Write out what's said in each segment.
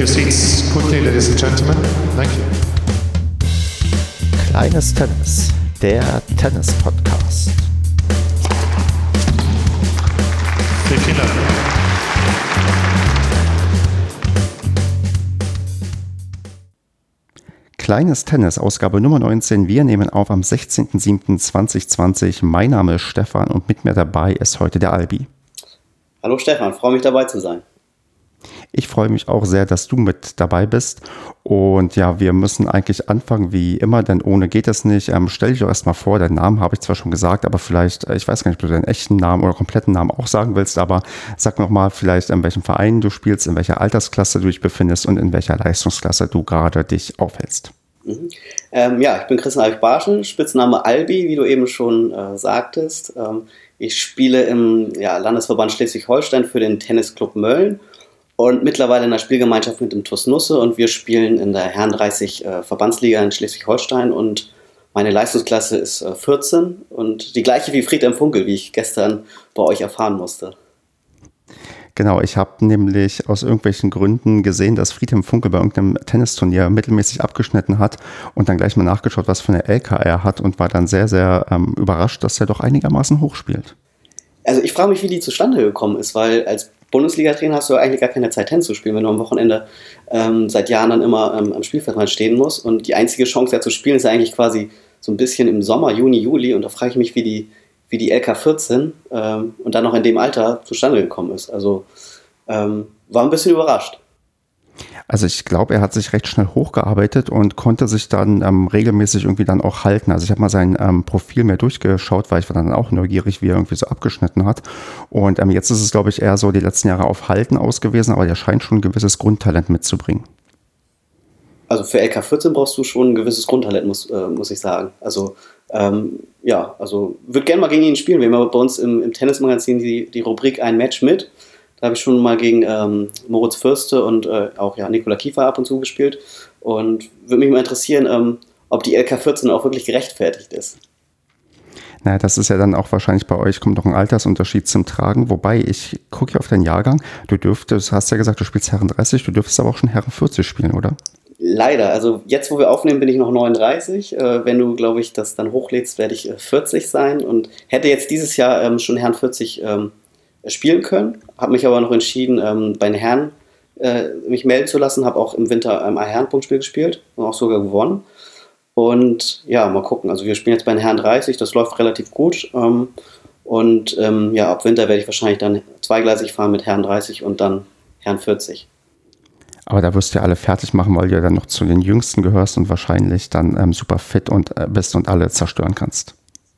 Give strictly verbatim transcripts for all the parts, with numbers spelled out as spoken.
your seats quickly, ladies and gentlemen. Thank you. Kleines Tennis, der Tennis-Podcast. Vielen Dank. Kleines Tennis, Ausgabe Nummer neunzehn. Wir nehmen auf am sechzehnten siebten zweitausendzwanzig. Mein Name ist Stefan und mit mir dabei ist heute der Albi. Hallo Stefan, freue mich dabei zu sein. Ich freue mich auch sehr, dass du mit dabei bist. Und ja, wir müssen eigentlich anfangen wie immer, denn ohne geht es nicht. Ähm, stell dich doch erstmal vor, deinen Namen habe ich zwar schon gesagt, aber vielleicht, ich weiß gar nicht, ob du deinen echten Namen oder kompletten Namen auch sagen willst, aber sag nochmal vielleicht, in welchem Verein du spielst, in welcher Altersklasse du dich befindest und in welcher Leistungsklasse du gerade dich aufhältst. Mhm. Ähm, ja, ich bin Christian Albig-Barschen, Spitzname Albi, wie du eben schon äh, sagtest. Ähm, ich spiele im ja, Landesverband Schleswig-Holstein für den Tennisclub Mölln und mittlerweile in der Spielgemeinschaft mit dem T U S Nusse, und wir spielen in der Herren dreißig äh, Verbandsliga in Schleswig-Holstein und meine Leistungsklasse ist äh, vierzehn und die gleiche wie Friedhelm Funkel, wie ich gestern bei euch erfahren musste. Genau, ich habe nämlich aus irgendwelchen Gründen gesehen, dass Friedhelm Funkel bei irgendeinem Tennisturnier mittelmäßig abgeschnitten hat und dann gleich mal nachgeschaut, was für eine L K er hat, und war dann sehr, sehr ähm, überrascht, dass er doch einigermaßen hoch spielt. Also ich frage mich, wie die zustande gekommen ist, weil als Bundesliga-Trainer hast du eigentlich gar keine Zeit, Tennis zu spielen, wenn du am Wochenende ähm, seit Jahren dann immer ähm, am Spielfeldrand stehen musst, und die einzige Chance, ja zu spielen, ist eigentlich quasi so ein bisschen im Sommer, Juni, Juli, und da frage ich mich, wie die wie die L K vierzehn ähm, und dann noch in dem Alter zustande gekommen ist. Also ähm, war ein bisschen überrascht. Also ich glaube, er hat sich recht schnell hochgearbeitet und konnte sich dann ähm, regelmäßig irgendwie dann auch halten. Also ich habe mal sein ähm, Profil mehr durchgeschaut, weil ich war dann auch neugierig, wie er irgendwie so abgeschnitten hat. Und ähm, jetzt ist es, glaube ich, eher so die letzten Jahre auf Halten ausgewiesen, aber der scheint schon ein gewisses Grundtalent mitzubringen. Also für L K vierzehn brauchst du schon ein gewisses Grundtalent, muss, äh, muss ich sagen. Also ähm, ja, also würde gerne mal gegen ihn spielen. Wir haben bei uns im, im Tennismagazin die, die Rubrik Ein Match mit. Da habe ich schon mal gegen ähm, Moritz Fürste und äh, auch ja, Nikola Kiefer ab und zu gespielt. Und würde mich mal interessieren, ähm, ob die L K vierzehn auch wirklich gerechtfertigt ist. Naja, das ist ja dann auch wahrscheinlich bei euch, kommt noch ein Altersunterschied zum Tragen. Wobei, ich gucke ja auf deinen Jahrgang. Du dürftest, hast ja gesagt, du spielst Herren dreißig, du dürftest aber auch schon Herren vierzig spielen, oder? Leider, also jetzt, wo wir aufnehmen, bin ich noch neununddreißig. Äh, wenn du, glaube ich, das dann hochlädst, werde ich äh, vierzig sein und hätte jetzt dieses Jahr ähm, schon Herren vierzig ähm, spielen können. Habe mich aber noch entschieden, ähm, bei den Herren äh, mich melden zu lassen. Habe auch im Winter ähm, ein Herrenpunktspiel gespielt und auch sogar gewonnen. Und ja, mal gucken. Also wir spielen jetzt bei den Herren dreißig, das läuft relativ gut. Ähm, und ähm, ja, ab Winter werde ich wahrscheinlich dann zweigleisig fahren mit Herren dreißig und dann Herren vierzig. Aber da wirst du ja alle fertig machen, weil du ja dann noch zu den Jüngsten gehörst und wahrscheinlich dann ähm, super fit und äh, bist und alle zerstören kannst.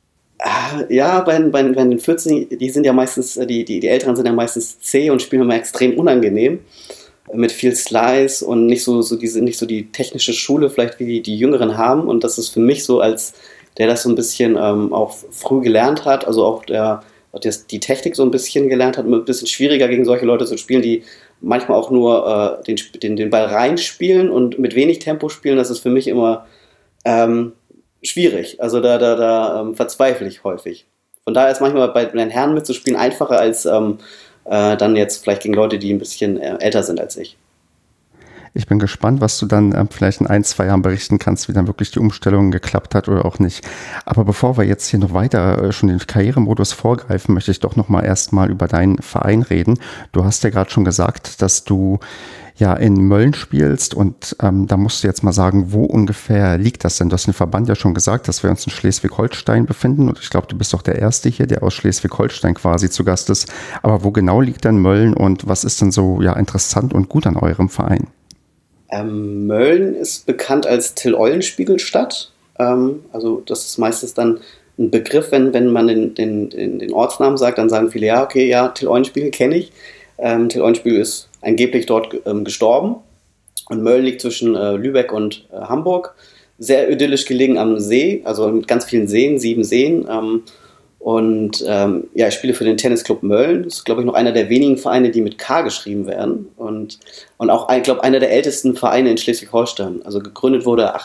Ja, bei, bei, bei den vierzehn, die sind ja meistens, die, die, die Älteren sind ja meistens zäh und spielen immer extrem unangenehm. Mit viel Slice und nicht so, so diese, nicht so die technische Schule vielleicht, wie die, die Jüngeren haben. Und das ist für mich so, als der das so ein bisschen ähm, auch früh gelernt hat, also auch der, der die Technik so ein bisschen gelernt hat, ein bisschen schwieriger gegen solche Leute zu spielen, die manchmal auch nur äh, den, den, den Ball reinspielen und mit wenig Tempo spielen. Das ist für mich immer ähm, schwierig. Also da, da, da ähm, verzweifle ich häufig. Von daher ist manchmal bei den Herren mitzuspielen einfacher als ähm, äh, dann jetzt vielleicht gegen Leute, die ein bisschen äh, älter sind als ich. Ich bin gespannt, was du dann äh, vielleicht in ein, zwei Jahren berichten kannst, wie dann wirklich die Umstellung geklappt hat oder auch nicht. Aber bevor wir jetzt hier noch weiter äh, schon den Karrieremodus vorgreifen, möchte ich doch noch mal erstmal über deinen Verein reden. Du hast ja gerade schon gesagt, dass du ja in Mölln spielst, und ähm, da musst du jetzt mal sagen, wo ungefähr liegt das denn? Du hast den Verband ja schon gesagt, dass wir uns in Schleswig-Holstein befinden, und ich glaube, du bist doch der Erste hier, der aus Schleswig-Holstein quasi zu Gast ist. Aber wo genau liegt denn Mölln und was ist denn so ja interessant und gut an eurem Verein? Ähm, Mölln ist bekannt als Till-Eulenspiegel-Stadt. Ähm, also das ist meistens dann ein Begriff, wenn, wenn man den, den, den, den Ortsnamen sagt, dann sagen viele, ja, okay, ja, Till-Eulenspiegel kenne ich. Ähm, Till-Eulenspiegel ist angeblich dort ähm, gestorben. Und Mölln liegt zwischen äh, Lübeck und äh, Hamburg. Sehr idyllisch gelegen am See, also mit ganz vielen Seen, sieben Seen. Ähm, Und ähm, ja, ich spiele für den Tennisclub Mölln. Das ist, glaube ich, noch einer der wenigen Vereine, die mit K geschrieben werden. Und, und auch, ich glaube, einer der ältesten Vereine in Schleswig-Holstein. Also gegründet wurde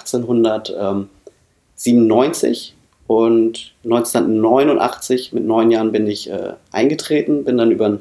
achtzehnhundertsiebenundneunzig und neunzehnhundertneunundachtzig, mit neun Jahren bin ich äh, eingetreten, bin dann über einen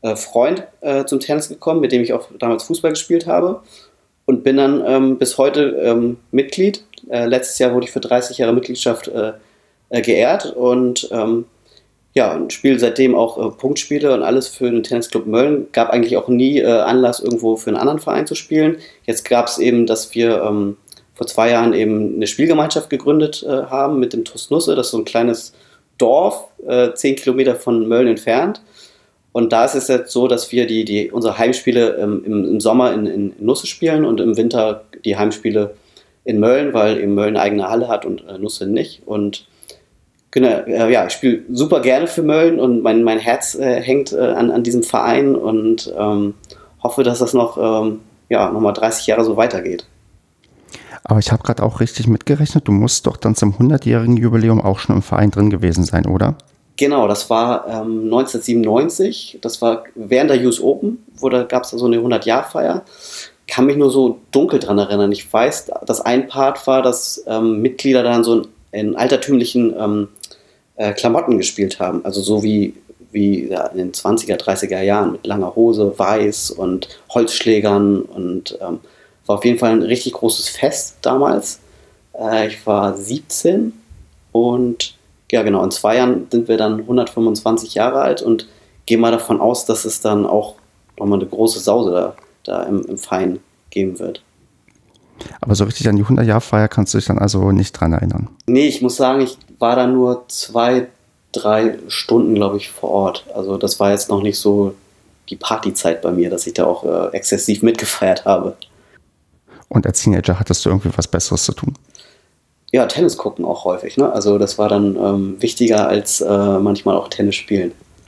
äh, Freund äh, zum Tennis gekommen, mit dem ich auch damals Fußball gespielt habe und bin dann ähm, bis heute ähm, Mitglied. Äh, letztes Jahr wurde ich für dreißig Jahre Mitgliedschaft äh, äh, geehrt und ähm, ja, und spiele seitdem auch äh, Punktspiele und alles für den Tennisclub Mölln. Gab eigentlich auch nie äh, Anlass, irgendwo für einen anderen Verein zu spielen. Jetzt gab es eben, dass wir ähm, vor zwei Jahren eben eine Spielgemeinschaft gegründet äh, haben mit dem T U S Nusse. Das ist so ein kleines Dorf, äh, zehn Kilometer von Mölln entfernt. Und da ist es jetzt so, dass wir die, die, unsere Heimspiele ähm, im, im Sommer in, in Nusse spielen und im Winter die Heimspiele in Mölln, weil eben Mölln eine eigene Halle hat und äh, Nusse nicht. Und genau, äh, ja, ich spiele super gerne für Mölln und mein, mein Herz äh, hängt äh, an, an diesem Verein und ähm, hoffe, dass das noch, ähm, ja, noch mal dreißig Jahre so weitergeht. Aber ich habe gerade auch richtig mitgerechnet, du musst doch dann zum hundertjährigen Jubiläum auch schon im Verein drin gewesen sein, oder? Genau, das war ähm, neunzehnhundertsiebenundneunzig, das war während der U S Open, wo da gab es so eine hundert-Jahr-Feier. Kann mich nur so dunkel dran erinnern. Ich weiß, dass ein Part war, dass ähm, Mitglieder dann so in, in altertümlichen ähm, äh, Klamotten gespielt haben. Also so wie, wie ja, in den zwanziger, dreißiger Jahren mit langer Hose, weiß und Holzschlägern. Und ähm, war auf jeden Fall ein richtig großes Fest damals. Äh, ich war siebzehn und ja genau, in zwei Jahren sind wir dann hundertfünfundzwanzig Jahre alt und gehen mal davon aus, dass es dann auch nochmal eine große Sause da da im, im Verein geben wird. Aber so richtig an die hundert-Jahr-Feier kannst du dich dann also nicht dran erinnern? Nee, ich muss sagen, ich war da nur zwei, drei Stunden, glaube ich, vor Ort. Also das war jetzt noch nicht so die Partyzeit bei mir, dass ich da auch äh, exzessiv mitgefeiert habe. Und als Teenager hattest du irgendwie was Besseres zu tun? Ja, Tennis gucken auch häufig, ne? Also das war dann ähm, wichtiger als äh, manchmal auch Tennis spielen.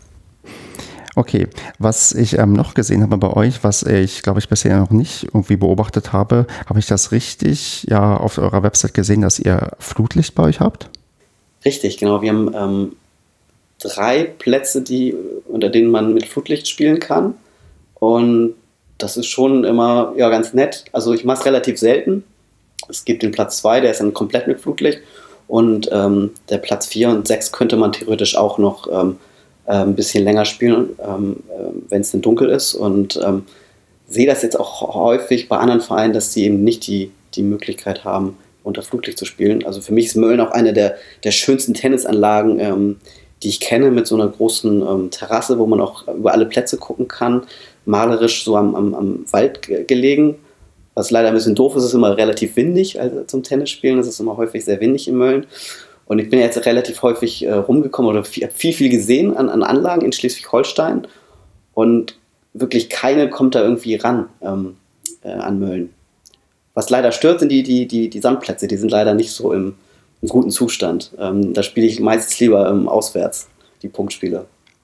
Okay, was ich ähm, noch gesehen habe bei euch, was ich glaube ich bisher noch nicht irgendwie beobachtet habe, habe ich das richtig ja auf eurer Website gesehen, dass ihr Flutlicht bei euch habt? Richtig, genau. Wir haben ähm, drei Plätze, die, unter denen man mit Flutlicht spielen kann und das ist schon immer ja, ganz nett. Also ich mache es relativ selten. Es gibt den Platz zwei, der ist dann komplett mit Flutlicht und ähm, der Platz vier und sechs könnte man theoretisch auch noch ähm, ein bisschen länger spielen, ähm, wenn es denn dunkel ist und ähm, sehe das jetzt auch häufig bei anderen Vereinen, dass die eben nicht die, die Möglichkeit haben, unter Flutlicht zu spielen. Also für mich ist Mölln auch eine der, der schönsten Tennisanlagen, ähm, die ich kenne, mit so einer großen ähm, Terrasse, wo man auch über alle Plätze gucken kann, malerisch so am, am, am Wald ge- gelegen. Was leider ein bisschen doof ist, ist immer relativ windig also zum Tennisspielen, es ist immer häufig sehr windig in Mölln. Und ich bin jetzt relativ häufig äh, rumgekommen oder viel, viel, viel gesehen an, an Anlagen in Schleswig-Holstein und wirklich keine kommt da irgendwie ran ähm, äh, an Mölln. Was leider stört, sind die, die, die, die Sandplätze, die sind leider nicht so im, im guten Zustand. Ähm, da spiele ich meistens lieber ähm, auswärts, die Punktspiele.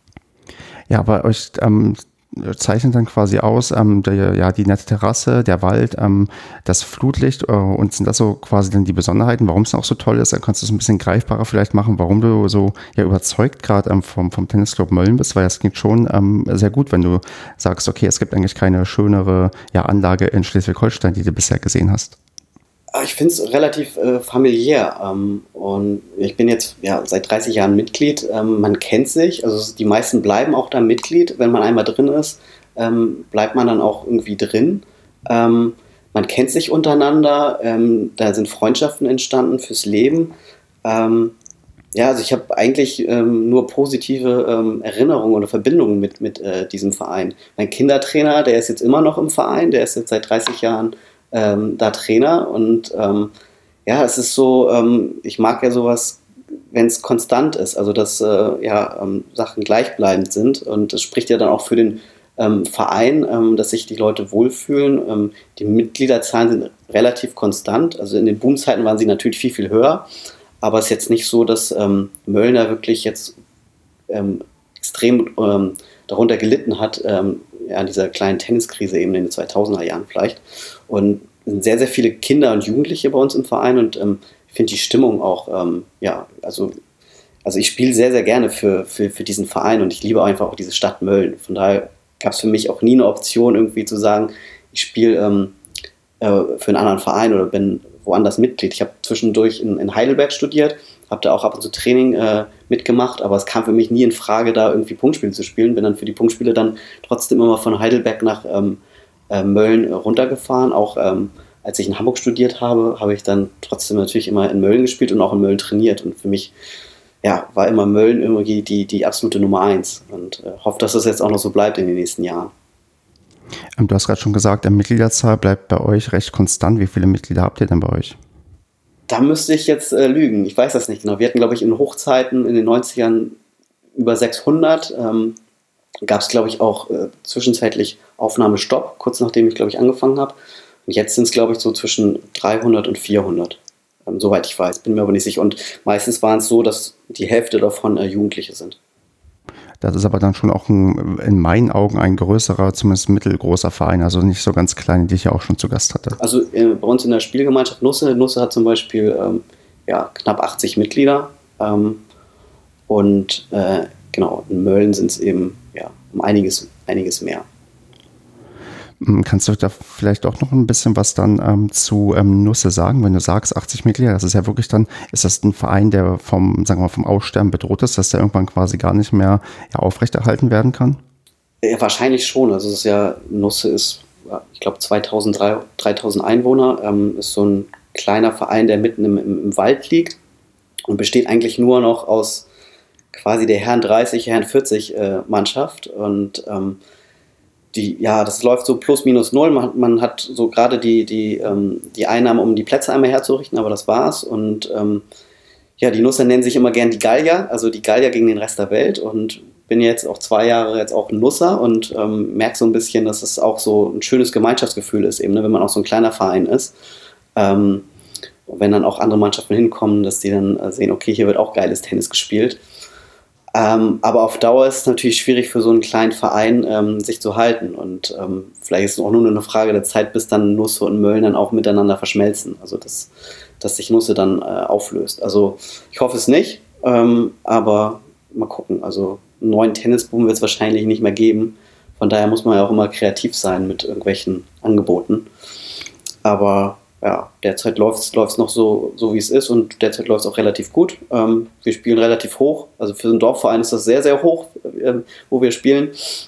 Ja, aber euch ähm, zeichnet dann quasi aus, ähm, der, ja, die nette Terrasse, der Wald, ähm, das Flutlicht äh, und sind das so quasi dann die Besonderheiten, warum es auch so toll ist? Dann kannst du es ein bisschen greifbarer vielleicht machen, warum du so ja überzeugt gerade ähm, vom, vom Tennisclub Mölln bist, weil das klingt schon ähm, sehr gut, wenn du sagst, okay, es gibt eigentlich keine schönere ja, Anlage in Schleswig-Holstein, die du bisher gesehen hast. Ich finde es relativ äh, familiär ähm, und ich bin jetzt ja, seit dreißig Jahren Mitglied. Ähm, man kennt sich, also die meisten bleiben auch da Mitglied. Wenn man einmal drin ist, ähm, bleibt man dann auch irgendwie drin. Ähm, man kennt sich untereinander, ähm, da sind Freundschaften entstanden fürs Leben. Ähm, ja, also ich habe eigentlich ähm, nur positive ähm, Erinnerungen oder Verbindungen mit, mit äh, diesem Verein. Mein Kindertrainer, der ist jetzt immer noch im Verein, der ist jetzt seit dreißig Jahren Ähm, da Trainer und ähm, ja, es ist so, ähm, ich mag ja sowas, wenn es konstant ist, also dass äh, ja, ähm, Sachen gleichbleibend sind und das spricht ja dann auch für den ähm, Verein, ähm, dass sich die Leute wohlfühlen. Ähm, die Mitgliederzahlen sind relativ konstant, also in den Boomzeiten waren sie natürlich viel, viel höher, aber es ist jetzt nicht so, dass ähm, Möllner wirklich jetzt ähm, extrem ähm, darunter gelitten hat, ähm, ja, an dieser kleinen Tenniskrise eben in den zweitausender Jahren vielleicht. Und es sind sehr, sehr viele Kinder und Jugendliche bei uns im Verein und ähm, ich finde die Stimmung auch, ähm, ja, also, also ich spiele sehr, sehr gerne für, für, für diesen Verein und ich liebe einfach auch diese Stadt Mölln. Von daher gab es für mich auch nie eine Option, irgendwie zu sagen, ich spiele ähm, äh, für einen anderen Verein oder bin woanders Mitglied. Ich habe zwischendurch in, in Heidelberg studiert, habe da auch ab und zu Training äh, mitgemacht, aber es kam für mich nie in Frage, da irgendwie Punktspiele zu spielen. Bin dann für die Punktspiele dann trotzdem immer von Heidelberg nach ähm, äh, Mölln äh, runtergefahren. Auch ähm, als ich in Hamburg studiert habe, habe ich dann trotzdem natürlich immer in Mölln gespielt und auch in Mölln trainiert. Und für mich ja, war immer Mölln irgendwie die, die absolute Nummer eins. Und äh, hoffe, dass das jetzt auch noch so bleibt in den nächsten Jahren. Ähm, du hast gerade schon gesagt, die Mitgliederzahl bleibt bei euch recht konstant. Wie viele Mitglieder habt ihr denn bei euch? Da müsste ich jetzt äh, lügen. Ich weiß das nicht genau. Wir hatten, glaube ich, in Hochzeiten in den neunzigern über sechshundert. Ähm, Gab es, glaube ich, auch äh, zwischenzeitlich Aufnahmestopp, kurz nachdem ich, glaube ich, angefangen habe. Und jetzt sind es, glaube ich, so zwischen dreihundert und vierhundert. Ähm, soweit ich weiß. Bin mir aber nicht sicher. Und meistens waren es so, dass die Hälfte davon äh, Jugendliche sind. Das ist aber dann schon auch ein, in meinen Augen ein größerer, zumindest mittelgroßer Verein, also nicht so ganz klein, die ich ja auch schon zu Gast hatte. Also äh, bei uns in der Spielgemeinschaft Nusse, Nusse hat zum Beispiel ähm, ja, knapp achtzig Mitglieder ähm, und äh, genau, in Mölln sind es eben ja, um einiges, einiges mehr. Kannst du da vielleicht auch noch ein bisschen was dann ähm, zu ähm, Nusse sagen, wenn du sagst achtzig Mitglieder, das ist ja wirklich dann, ist das ein Verein, der vom, sagen wir mal, vom Aussterben bedroht ist, dass der irgendwann quasi gar nicht mehr ja, aufrechterhalten werden kann? Ja, wahrscheinlich schon, also es ist ja, Nusse ist, ich glaube zweitausend, dreitausend Einwohner, ähm, ist so ein kleiner Verein, der mitten im, im, im Wald liegt und besteht eigentlich nur noch aus quasi der Herren dreißig, Herren vierzig äh, Mannschaft und ähm, Die, ja, das läuft so plus minus null. Man, man hat so gerade die, die, ähm, die Einnahmen, um die Plätze einmal herzurichten, aber das war's. Und ähm, ja, die Nusser nennen sich immer gern die Gallier, also die Gallier gegen den Rest der Welt. Und bin jetzt auch zwei Jahre jetzt auch ein Nusser und ähm, merke so ein bisschen, dass es auch so ein schönes Gemeinschaftsgefühl ist, eben, ne, wenn man auch so ein kleiner Verein ist. Ähm, wenn dann auch andere Mannschaften hinkommen, dass die dann äh, sehen, okay, hier wird auch geiles Tennis gespielt. Ähm, aber auf Dauer ist es natürlich schwierig für so einen kleinen Verein, ähm, sich zu halten. Und ähm, vielleicht ist es auch nur eine Frage der Zeit, bis dann Nusse und Mölln dann auch miteinander verschmelzen. Also, dass, dass sich Nusse dann äh, auflöst. Also, ich hoffe es nicht, ähm, aber mal gucken. Also, einen neuen Tennisboom wird es wahrscheinlich nicht mehr geben. Von daher muss man ja auch immer kreativ sein mit irgendwelchen Angeboten. Aber ja, derzeit läuft es noch so, so wie es ist und derzeit läuft es auch relativ gut. Ähm, wir spielen relativ hoch, also für einen Dorfverein ist das sehr, sehr hoch, ähm, wo wir spielen.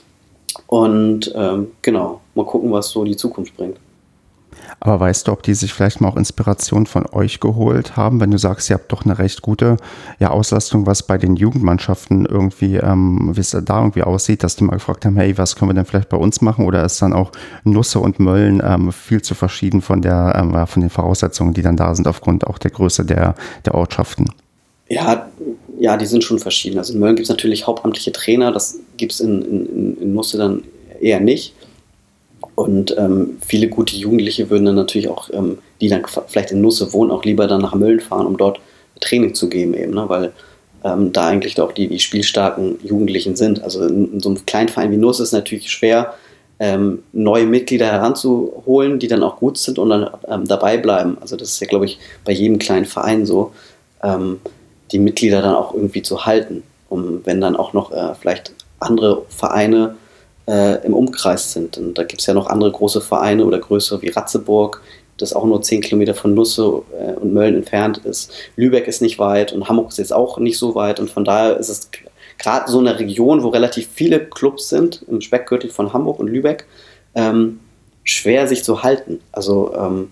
Und ähm, genau, mal gucken, was so die Zukunft bringt. Aber weißt du, ob die sich vielleicht mal auch Inspiration von euch geholt haben, wenn du sagst, ihr habt doch eine recht gute ja, Auslastung, was bei den Jugendmannschaften irgendwie, ähm, wie es da irgendwie aussieht, dass die mal gefragt haben, hey, was können wir denn vielleicht bei uns machen? Oder ist dann auch Nusse und Mölln ähm, viel zu verschieden von der, ähm, von den Voraussetzungen, die dann da sind, aufgrund auch der Größe der, der Ortschaften? Ja, ja, die sind schon verschieden. Also in Mölln gibt es natürlich hauptamtliche Trainer, das gibt es in, in, in Nusse dann eher nicht. Und ähm, viele gute Jugendliche würden dann natürlich auch, ähm, die dann vielleicht in Nusse wohnen, auch lieber dann nach Mölln fahren, um dort Training zu geben eben, ne? Weil ähm, da eigentlich auch die, die spielstarken Jugendlichen sind. Also in, in so einem kleinen Verein wie Nusse ist es natürlich schwer, ähm, neue Mitglieder heranzuholen, die dann auch gut sind und dann ähm, dabei bleiben. Also das ist ja, glaube ich, bei jedem kleinen Verein so, ähm, die Mitglieder dann auch irgendwie zu halten, um wenn dann auch noch äh, vielleicht andere Vereine Äh, im Umkreis sind. Und da gibt es ja noch andere große Vereine oder größere wie Ratzeburg, das auch nur zehn Kilometer von Nusse äh, und Mölln entfernt ist. Lübeck ist nicht weit und Hamburg ist jetzt auch nicht so weit. Und von daher ist es gerade so eine Region, wo relativ viele Clubs sind, im Speckgürtel von Hamburg und Lübeck, ähm, schwer sich zu halten. Also ähm,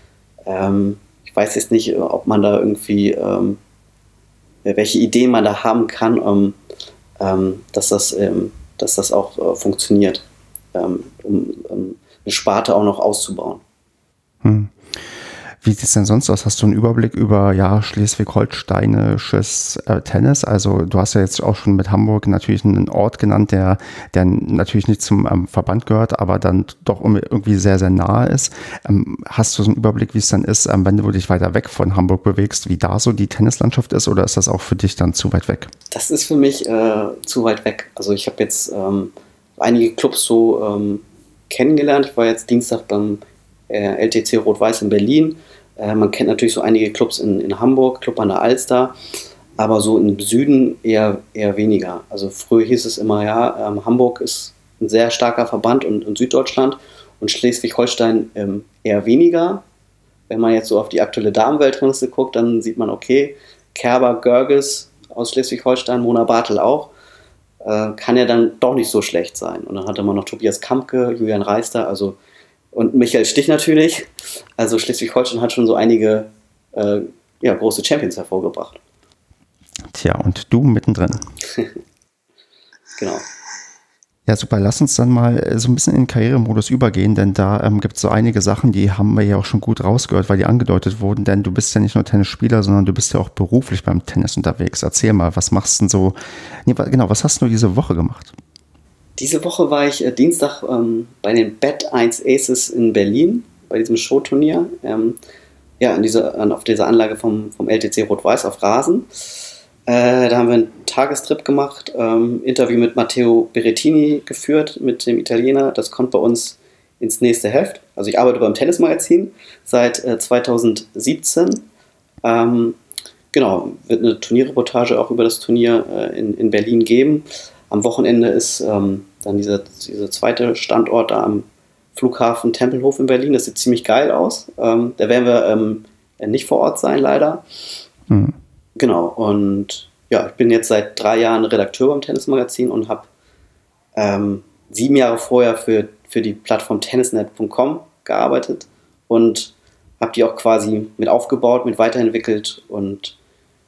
ähm, ich weiß jetzt nicht, ob man da irgendwie, ähm, welche Ideen man da haben kann, ähm, ähm, dass das ähm, dass das auch äh, funktioniert, ähm, um, um eine Sparte auch noch auszubauen. Hm. Wie sieht es denn sonst aus? Hast du einen Überblick über ja, schleswig-holsteinisches äh, Tennis? Also du hast ja jetzt auch schon mit Hamburg natürlich einen Ort genannt, der, der natürlich nicht zum ähm, Verband gehört, aber dann doch irgendwie sehr, sehr nahe ist. Ähm, hast du so einen Überblick, wie es dann ist, ähm, wenn du dich weiter weg von Hamburg bewegst, wie da so die Tennislandschaft ist, oder ist das auch für dich dann zu weit weg? Das ist für mich äh, zu weit weg. Also ich habe jetzt ähm, einige Clubs so ähm, kennengelernt. Ich war jetzt Dienstag beim äh, L T C Rot-Weiß in Berlin. Äh, man kennt natürlich so einige Clubs in, in Hamburg, Club an der Alster, aber so im Süden eher, eher weniger. Also früher hieß es immer, ja, ähm, Hamburg ist ein sehr starker Verband und, und Süddeutschland und Schleswig-Holstein ähm, eher weniger. Wenn man jetzt so auf die aktuelle Damenweltrangliste guckt, dann sieht man, okay, Kerber, Görges aus Schleswig-Holstein, Mona Bartel auch, äh, kann ja dann doch nicht so schlecht sein. Und dann hatte man noch Tobias Kampke, Julian Reister, also und Michael Stich natürlich. Also Schleswig-Holstein hat schon so einige äh, ja, große Champions hervorgebracht. Tja, und du mittendrin. Genau. Ja, super. Lass uns dann mal so ein bisschen in den Karrieremodus übergehen, denn da ähm, gibt es so einige Sachen, die haben wir ja auch schon gut rausgehört, weil die angedeutet wurden, denn du bist ja nicht nur Tennisspieler, sondern du bist ja auch beruflich beim Tennis unterwegs. Erzähl mal, was machst du denn so, nee, genau, was hast du diese Woche gemacht? Diese Woche war ich äh, Dienstag ähm, bei den Bet eins Aces in Berlin, bei diesem Showturnier, ähm, ja, in dieser, an, auf dieser Anlage vom, vom L T C Rot-Weiß auf Rasen. Äh, da haben wir einen Tagestrip gemacht, ähm, Interview mit Matteo Berrettini geführt, mit dem Italiener. Das kommt bei uns ins nächste Heft. Also ich arbeite beim Tennismagazin seit äh, zweitausendsiebzehn. Ähm, genau, wird eine Turnierreportage auch über das Turnier äh, in, in Berlin geben. Am Wochenende ist ähm, dann dieser, dieser zweite Standort da am Flughafen Tempelhof in Berlin. Das sieht ziemlich geil aus. Ähm, da werden wir ähm, nicht vor Ort sein, leider. Mhm. Genau, und ja, ich bin jetzt seit drei Jahren Redakteur beim Tennismagazin und habe ähm, sieben Jahre vorher für, für die Plattform tennisnet punkt com gearbeitet und habe die auch quasi mit aufgebaut, mit weiterentwickelt und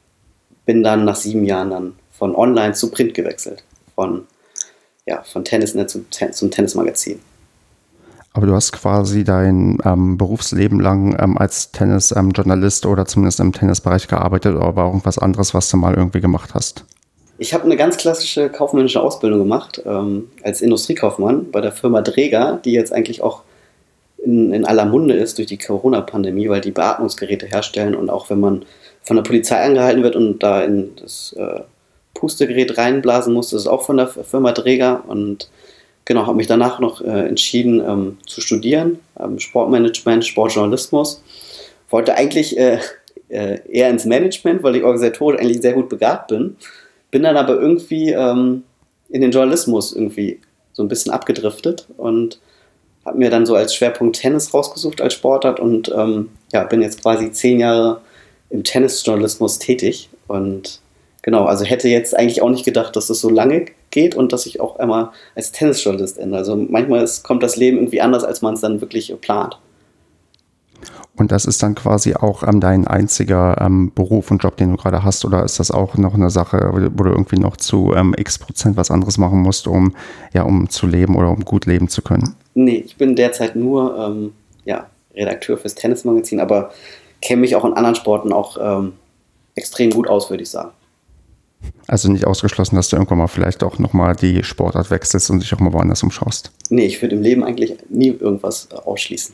bin dann nach sieben Jahren dann von online zu Print gewechselt, von, ja, von Tennisnet zum, zum Tennismagazin. Aber du hast quasi dein ähm, Berufsleben lang ähm, als Tennisjournalist ähm, oder zumindest im Tennisbereich gearbeitet, aber auch irgendwas anderes, was du mal irgendwie gemacht hast. Ich habe eine ganz klassische kaufmännische Ausbildung gemacht, ähm, als Industriekaufmann bei der Firma Dräger, die jetzt eigentlich auch in, in aller Munde ist durch die Corona-Pandemie, weil die Beatmungsgeräte herstellen und auch wenn man von der Polizei angehalten wird und da in das äh, Pustegerät reinblasen muss, das ist auch von der Firma Dräger und genau, habe mich danach noch äh, entschieden ähm, zu studieren, ähm, Sportmanagement, Sportjournalismus. Wollte eigentlich äh, äh, eher ins Management, weil ich organisatorisch eigentlich sehr gut begabt bin. Bin dann aber irgendwie ähm, in den Journalismus irgendwie so ein bisschen abgedriftet und habe mir dann so als Schwerpunkt Tennis rausgesucht als Sportart und ähm, ja, bin jetzt quasi zehn Jahre im Tennisjournalismus tätig und genau, also hätte jetzt eigentlich auch nicht gedacht, dass das so lange geht und dass ich auch einmal als Tennisjournalist ende. Also manchmal ist, kommt das Leben irgendwie anders, als man es dann wirklich plant. Und das ist dann quasi auch ähm, dein einziger ähm, Beruf und Job, den du gerade hast, oder ist das auch noch eine Sache, wo du irgendwie noch zu ähm, x Prozent was anderes machen musst, um, ja, um zu leben oder um gut leben zu können? Nee, ich bin derzeit nur ähm, ja, Redakteur fürs Tennismagazin, aber kenne mich auch in anderen Sporten auch ähm, extrem gut aus, würde ich sagen. Also nicht ausgeschlossen, dass du irgendwann mal vielleicht auch nochmal die Sportart wechselst und dich auch mal woanders umschaust? Nee, ich würde im Leben eigentlich nie irgendwas ausschließen.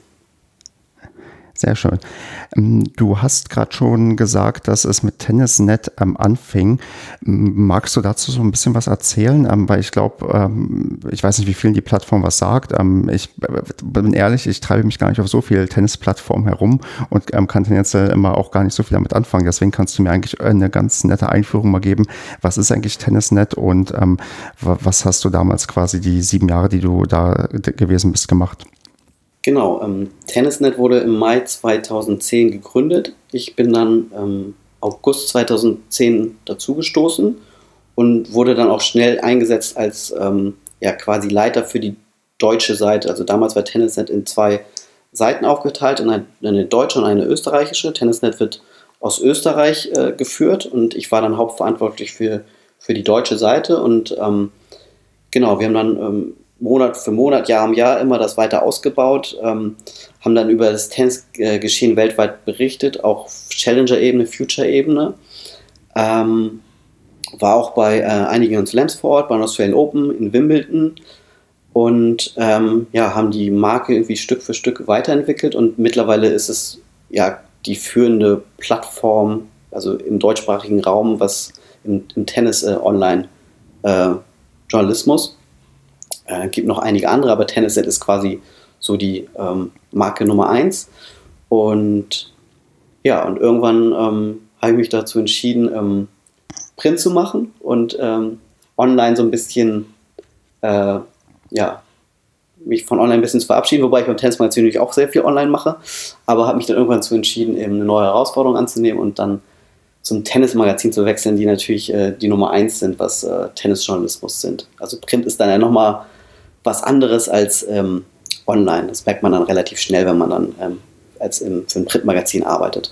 Sehr schön. Du hast gerade schon gesagt, dass es mit Tennisnet ähm, anfing. Magst du dazu so ein bisschen was erzählen? Ähm, weil ich glaube, ähm, ich weiß nicht, wie vielen die Plattform was sagt. Ähm, ich äh, bin ehrlich, ich treibe mich gar nicht auf so viele Tennisplattformen herum und ähm, kann tendenziell immer auch gar nicht so viel damit anfangen. Deswegen kannst du mir eigentlich eine ganz nette Einführung mal geben. Was ist eigentlich Tennisnet und ähm, was hast du damals quasi die sieben Jahre, die du da gewesen bist, gemacht? Genau, ähm, Tennisnet wurde im Mai zweitausendzehn gegründet. Ich bin dann ähm, August zweitausendzehn dazugestoßen und wurde dann auch schnell eingesetzt als ähm, ja, quasi Leiter für die deutsche Seite. Also damals war Tennisnet in zwei Seiten aufgeteilt, in eine, eine deutsche und eine österreichische. Tennisnet wird aus Österreich äh, geführt und ich war dann hauptverantwortlich für, für die deutsche Seite. Und ähm, genau, wir haben dann ähm, Monat für Monat, Jahr um Jahr immer das weiter ausgebaut, ähm, haben dann über das Tennisgeschehen weltweit berichtet, auch auf Challenger-Ebene, Future-Ebene. Ähm, war auch bei äh, einigen Slams vor Ort, beim Australian Open, in Wimbledon und ähm, ja, haben die Marke irgendwie Stück für Stück weiterentwickelt und mittlerweile ist es ja die führende Plattform, also im deutschsprachigen Raum, was im, im Tennis äh, online äh, Journalismus. Äh, gibt noch einige andere, aber Tennisnet ist quasi so die ähm, Marke Nummer eins. Und ja, und irgendwann ähm, habe ich mich dazu entschieden, ähm, Print zu machen und ähm, online so ein bisschen, äh, ja, mich von online ein bisschen zu verabschieden, wobei ich beim Tennismagazin natürlich auch sehr viel online mache, aber habe mich dann irgendwann dazu entschieden, eben eine neue Herausforderung anzunehmen und dann zum Tennismagazin zu wechseln, die natürlich äh, die Nummer eins sind, was äh, Tennisjournalismus sind. Also Print ist dann ja nochmal was anderes als ähm, online. Das merkt man dann relativ schnell, wenn man dann ähm, als im, für ein Printmagazin arbeitet.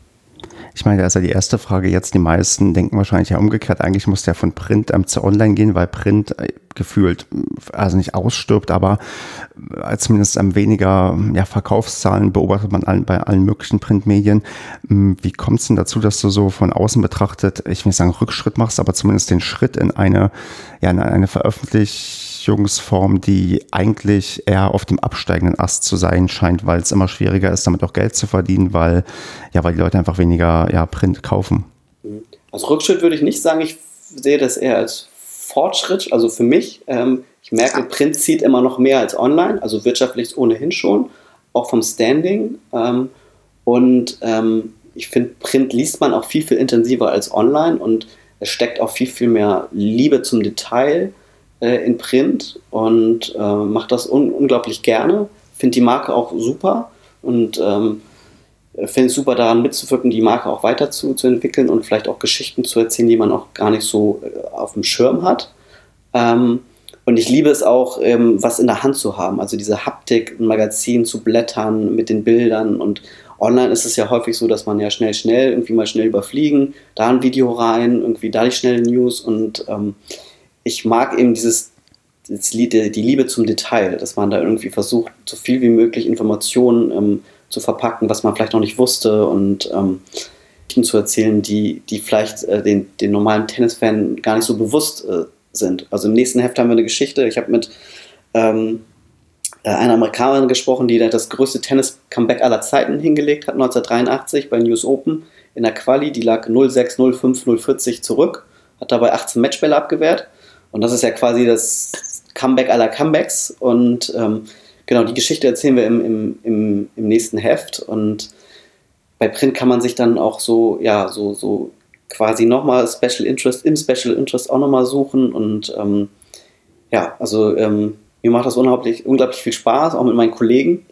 Ich meine, da ist ja die erste Frage jetzt, die meisten denken wahrscheinlich ja umgekehrt, eigentlich muss der von Print ähm, zu Online gehen, weil Print äh, gefühlt, also nicht ausstirbt, aber äh, zumindest ähm, weniger ja, Verkaufszahlen beobachtet man allen, bei allen möglichen Printmedien. Ähm, wie kommt es denn dazu, dass du so von außen betrachtet, ich will nicht sagen Rückschritt machst, aber zumindest den Schritt in eine, ja, in eine Veröffentlichungsform, die eigentlich eher auf dem absteigenden Ast zu sein scheint, weil es immer schwieriger ist, damit auch Geld zu verdienen, weil, ja, weil die Leute einfach weniger ja, Print kaufen? Als Rückschritt würde ich nicht sagen, ich sehe das eher als Fortschritt, also für mich. Ähm, ich merke, Print zieht immer noch mehr als online, also wirtschaftlich ohnehin schon, auch vom Standing. Ähm, und ähm, ich finde, Print liest man auch viel, viel intensiver als online und es steckt auch viel, viel mehr Liebe zum Detail äh, in Print und äh, macht das un- unglaublich gerne. Finde die Marke auch super und ähm, finde es super, daran mitzuwirken, die Marke auch weiter zu, zu entwickeln und vielleicht auch Geschichten zu erzählen, die man auch gar nicht so äh, auf dem Schirm hat. Ähm, und ich liebe es auch, ähm, was in der Hand zu haben, also diese Haptik, ein Magazin zu blättern mit den Bildern. Und online ist es ja häufig so, dass man ja schnell, schnell, irgendwie mal schnell überfliegen, da ein Video rein, irgendwie da die schnelle News. Und ähm, ich mag eben dieses, das Lied, die Liebe zum Detail, dass man da irgendwie versucht, so viel wie möglich Informationen ähm, zu verpacken, was man vielleicht noch nicht wusste und ähm, zu erzählen, die, die vielleicht äh, den, den normalen Tennisfan gar nicht so bewusst äh, sind. Also im nächsten Heft haben wir eine Geschichte. Ich habe mit ähm, äh, einer Amerikanerin gesprochen, die das größte Tennis-Comeback aller Zeiten hingelegt hat, neunzehnhundertdreiundachtzig bei News Open in der Quali. Die lag null sechs, null fünf, null vierzig zurück, hat dabei achtzehn Matchbälle abgewehrt. Und das ist ja quasi das Comeback aller Comebacks. Und ähm, genau, die Geschichte erzählen wir im, im, im, im nächsten Heft und bei Print kann man sich dann auch so, ja, so, so quasi nochmal Special Interest, im Special Interest auch nochmal suchen und ähm, ja, also ähm, mir macht das unglaublich, unglaublich viel Spaß, auch mit meinen Kollegen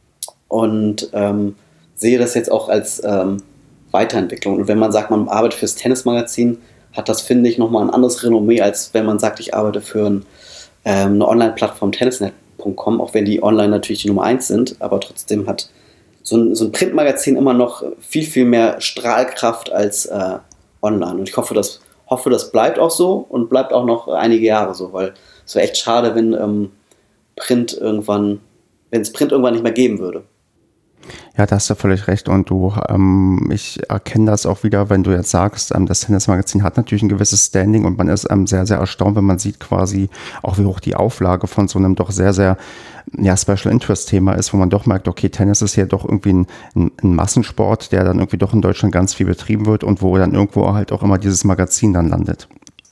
und ähm, sehe das jetzt auch als ähm, Weiterentwicklung. Und wenn man sagt, man arbeitet fürs Tennismagazin, hat das, finde ich, nochmal ein anderes Renommee, als wenn man sagt, ich arbeite für ein, ähm, eine Online-Plattform Tennisnet. Auch wenn die online natürlich die Nummer eins sind, aber trotzdem hat so ein, so ein Printmagazin immer noch viel, viel mehr Strahlkraft als äh, online. Und ich hoffe das, hoffe, das bleibt auch so und bleibt auch noch einige Jahre so, weil es wäre echt schade, wenn ähm, Print irgendwann, wenn es Print irgendwann nicht mehr geben würde. Ja, da hast du völlig recht und du, ähm, ich erkenne das auch wieder, wenn du jetzt sagst, ähm, das Tennismagazin hat natürlich ein gewisses Standing und man ist ähm, sehr, sehr erstaunt, wenn man sieht quasi auch, wie hoch die Auflage von so einem doch sehr, sehr ja, Special Interest Thema ist, wo man doch merkt, okay, Tennis ist ja doch irgendwie ein, ein, ein Massensport, der dann irgendwie doch in Deutschland ganz viel betrieben wird und wo dann irgendwo halt auch immer dieses Magazin dann landet.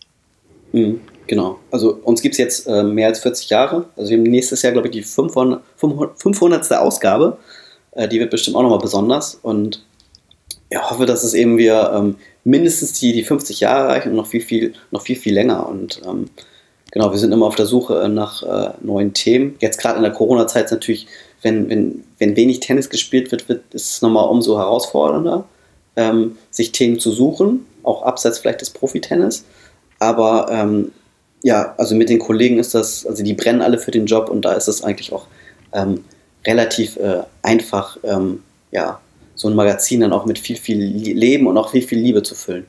Mhm. Genau, also uns gibt es jetzt äh, mehr als vierzig Jahre, also wir haben nächstes Jahr, glaube ich, die fünfhundertste Ausgabe. Die wird bestimmt auch nochmal besonders und ja, hoffe, dass es eben wir ähm, mindestens die, die fünfzig Jahre erreichen und noch viel, viel, noch viel, viel länger. Und ähm, genau, wir sind immer auf der Suche nach äh, neuen Themen. Jetzt gerade in der Corona-Zeit ist natürlich, wenn, wenn, wenn wenig Tennis gespielt wird, wird ist es nochmal umso herausfordernder, ähm, sich Themen zu suchen, auch abseits vielleicht des Profitennis. Aber ähm, ja, also mit den Kollegen ist das, also die brennen alle für den Job und da ist es eigentlich auch ähm, relativ äh, einfach, ähm, ja, so ein Magazin dann auch mit viel, viel Leben und auch viel, viel Liebe zu füllen.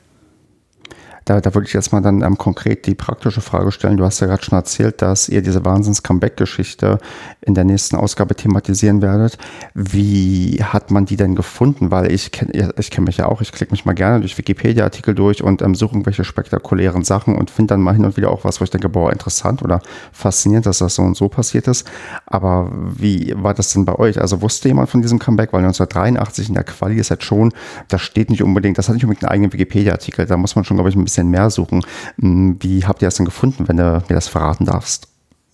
Da, da würde ich jetzt mal dann ähm, konkret die praktische Frage stellen. Du hast ja gerade schon erzählt, dass ihr diese Wahnsinns-Comeback-Geschichte in der nächsten Ausgabe thematisieren werdet. Wie hat man die denn gefunden? Weil ich kenne ich kenn mich ja auch, ich klicke mich mal gerne durch Wikipedia-Artikel durch und ähm, suche irgendwelche spektakulären Sachen und finde dann mal hin und wieder auch was, wo ich denke, boah, interessant oder faszinierend, dass das so und so passiert ist. Aber wie war das denn bei euch? Also wusste jemand von diesem Comeback? Weil neunzehnhundertdreiundachtzig in der Quali ist jetzt schon, das steht nicht unbedingt, das hat nicht unbedingt einen eigenen Wikipedia-Artikel. Da muss man schon, glaube ich, ein bisschen mehr suchen. Wie habt ihr das denn gefunden, wenn du mir das verraten darfst?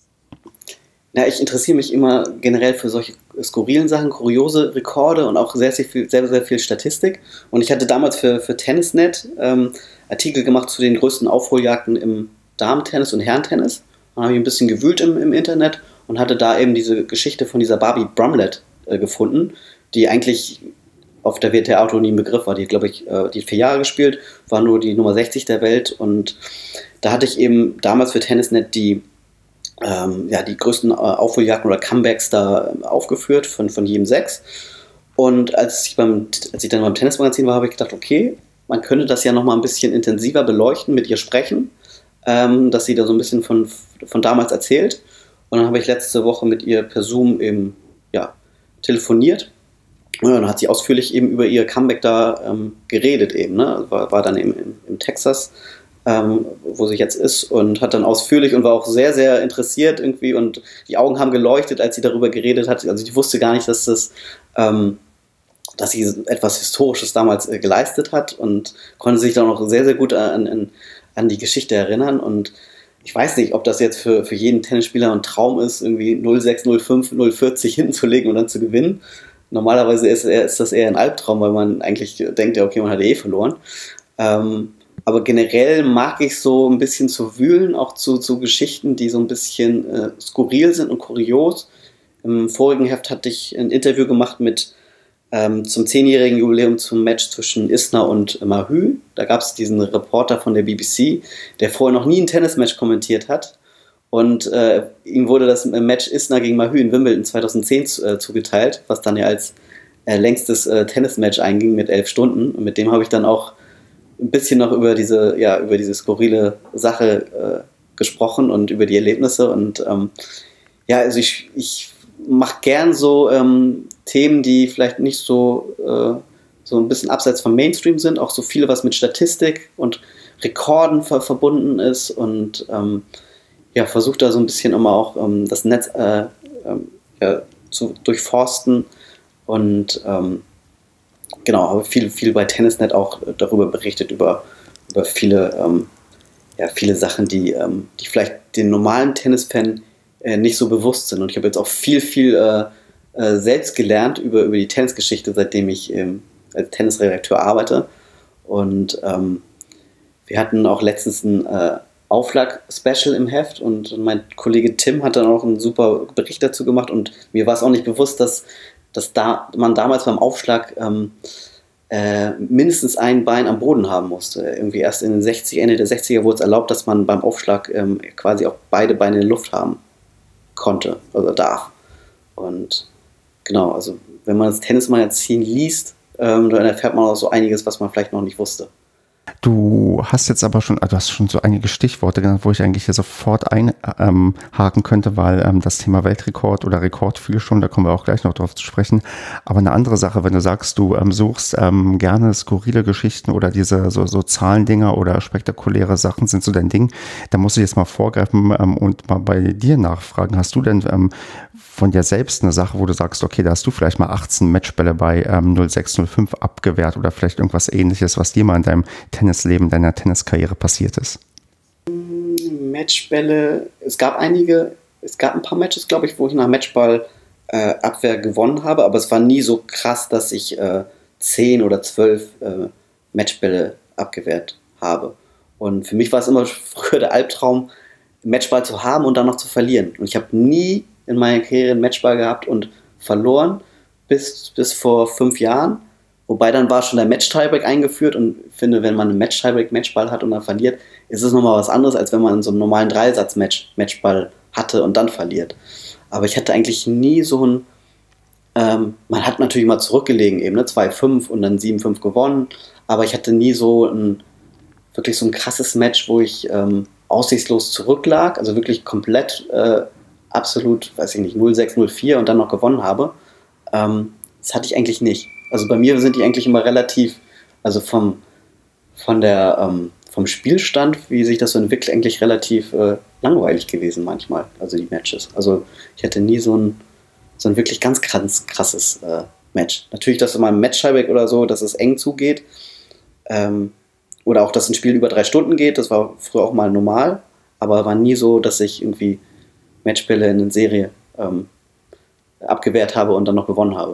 Ja, ich interessiere mich immer generell für solche skurrilen Sachen, kuriose Rekorde und auch sehr, sehr viel, sehr, sehr viel Statistik. Und ich hatte damals für, für Tennisnet ähm, Artikel gemacht zu den größten Aufholjagden im Damen-Tennis und Herrentennis. Dann habe ich ein bisschen gewühlt im, im Internet und hatte da eben diese Geschichte von dieser Barbie Brumlett äh, gefunden, die eigentlich auf der W T A-Tour nie ein Begriff war. Die, glaube ich, äh, die hat vier Jahre gespielt, war nur die Nummer sechzig der Welt und da hatte ich eben damals für Tennisnet die, ähm, ja, die größten äh, Aufholjagden oder Comebacks da äh, aufgeführt von, von jedem sechs. Und als ich, beim, als ich dann beim Tennismagazin war, habe ich gedacht, okay, man könnte das ja nochmal ein bisschen intensiver beleuchten, mit ihr sprechen, ähm, dass sie da so ein bisschen von, von damals erzählt. Und dann habe ich letzte Woche mit ihr per Zoom eben ja, telefoniert. Und dann hat sie ausführlich eben über ihr Comeback da ähm, geredet eben, ne? War, war dann eben in, in Texas, ähm, wo sie jetzt ist und hat dann ausführlich und war auch sehr, sehr interessiert irgendwie und die Augen haben geleuchtet, als sie darüber geredet hat. Also ich wusste gar nicht, dass das, ähm, dass sie etwas Historisches damals äh, geleistet hat und konnte sich dann auch sehr, sehr gut an, an, an die Geschichte erinnern und ich weiß nicht, ob das jetzt für, für jeden Tennisspieler ein Traum ist, irgendwie null sechs, null fünf, null vierzig hinten zu legen und dann zu gewinnen. Normalerweise ist, ist das eher ein Albtraum, weil man eigentlich denkt, ja, okay, man hat eh verloren. Ähm, aber generell mag ich so ein bisschen zu wühlen, auch zu, zu Geschichten, die so ein bisschen äh, skurril sind und kurios. Im vorigen Heft hatte ich ein Interview gemacht mit ähm, zum zehnjährigen Jubiläum zum Match zwischen Isner und Mahü. Da gab es diesen Reporter von der B B C, der vorher noch nie ein Tennismatch kommentiert hat. Und äh, ihm wurde das Match Isner gegen Mahü in Wimbledon zweitausendzehn äh, zugeteilt, was dann ja als äh, längstes äh, Tennismatch einging mit elf Stunden. Und mit dem habe ich dann auch ein bisschen noch über diese, ja, über diese skurrile Sache äh, gesprochen und über die Erlebnisse. Und ähm, ja, also ich, ich mache gern so ähm, Themen, die vielleicht nicht so, äh, so ein bisschen abseits vom Mainstream sind, auch so viele, was mit Statistik und Rekorden ver- verbunden ist und ähm, ja, versucht da so ein bisschen immer auch ähm, das Netz äh, ähm, ja, zu durchforsten und ähm, genau, habe viel, viel bei Tennisnet auch darüber berichtet, über, über viele, ähm, ja, viele Sachen, die, ähm, die vielleicht den normalen Tennisfan äh, nicht so bewusst sind. Und ich habe jetzt auch viel, viel äh, äh, selbst gelernt über, über die Tennisgeschichte, seitdem ich ähm, als Tennisredakteur arbeite. Und ähm, wir hatten auch letztens ein äh, Auflag-Special im Heft und mein Kollege Tim hat dann auch einen super Bericht dazu gemacht und mir war es auch nicht bewusst, dass, dass da, man damals beim Aufschlag ähm, äh, mindestens ein Bein am Boden haben musste. Irgendwie erst in den sechziger, Ende der sechziger wurde es erlaubt, dass man beim Aufschlag ähm, quasi auch beide Beine in der Luft haben konnte oder darf. Und genau, also wenn man das Tennismagazin liest, ähm, dann erfährt man auch so einiges, was man vielleicht noch nicht wusste. Du hast jetzt aber schon, du hast schon so einige Stichworte genannt, wo ich eigentlich hier sofort einhaken ähm, könnte, weil ähm, das Thema Weltrekord oder Rekord fiel schon, da kommen wir auch gleich noch drauf zu sprechen. Aber eine andere Sache, wenn du sagst, du ähm, suchst ähm, gerne skurrile Geschichten oder diese so, so Zahlendinger oder spektakuläre Sachen sind so dein Ding, da muss ich jetzt mal vorgreifen ähm, und mal bei dir nachfragen. Hast du denn ähm, von dir selbst eine Sache, wo du sagst, okay, da hast du vielleicht mal achtzehn Matchbälle bei ähm, null sechs, null fünf abgewehrt oder vielleicht irgendwas Ähnliches, was dir mal in deinem Tennisleben, deiner Tenniskarriere passiert ist? Matchbälle, es gab einige, es gab ein paar Matches, glaube ich, wo ich nach Matchball äh, Abwehr gewonnen habe, aber es war nie so krass, dass ich äh, zehn oder zwölf äh, Matchbälle abgewehrt habe. Und für mich war es immer früher der Albtraum, Matchball zu haben und dann noch zu verlieren. Und ich habe nie in meiner Karriere einen Matchball gehabt und verloren bis, bis vor fünf Jahren. Wobei dann war schon der Match-Tiebreak eingeführt und ich finde, wenn man einen Match-Tiebreak Matchball hat und dann verliert, ist es nochmal was anderes, als wenn man in so einem normalen Dreisatz-Match Matchball hatte und dann verliert. Aber ich hatte eigentlich nie so ein, ähm, man hat natürlich mal zurückgelegen eben, ne, zwei fünf und dann sieben fünf gewonnen, aber ich hatte nie so ein, wirklich so ein krasses Match, wo ich ähm, aussichtslos zurücklag, also wirklich komplett äh, absolut, weiß ich nicht, null sechs, null vier und dann noch gewonnen habe. Ähm, das hatte ich eigentlich nicht. Also bei mir sind die eigentlich immer relativ, also vom, von der, ähm, vom Spielstand, wie sich das so entwickelt, eigentlich relativ äh, langweilig gewesen manchmal, also die Matches. Also ich hatte nie so ein, so ein wirklich ganz krass, krasses äh, Match. Natürlich, dass in meinem Match-Tiebreak oder so, dass es eng zugeht, ähm, oder auch, dass ein Spiel über drei Stunden geht, das war früher auch mal normal, aber war nie so, dass ich irgendwie Matchbälle in einer Serie ähm, abgewehrt habe und dann noch gewonnen habe.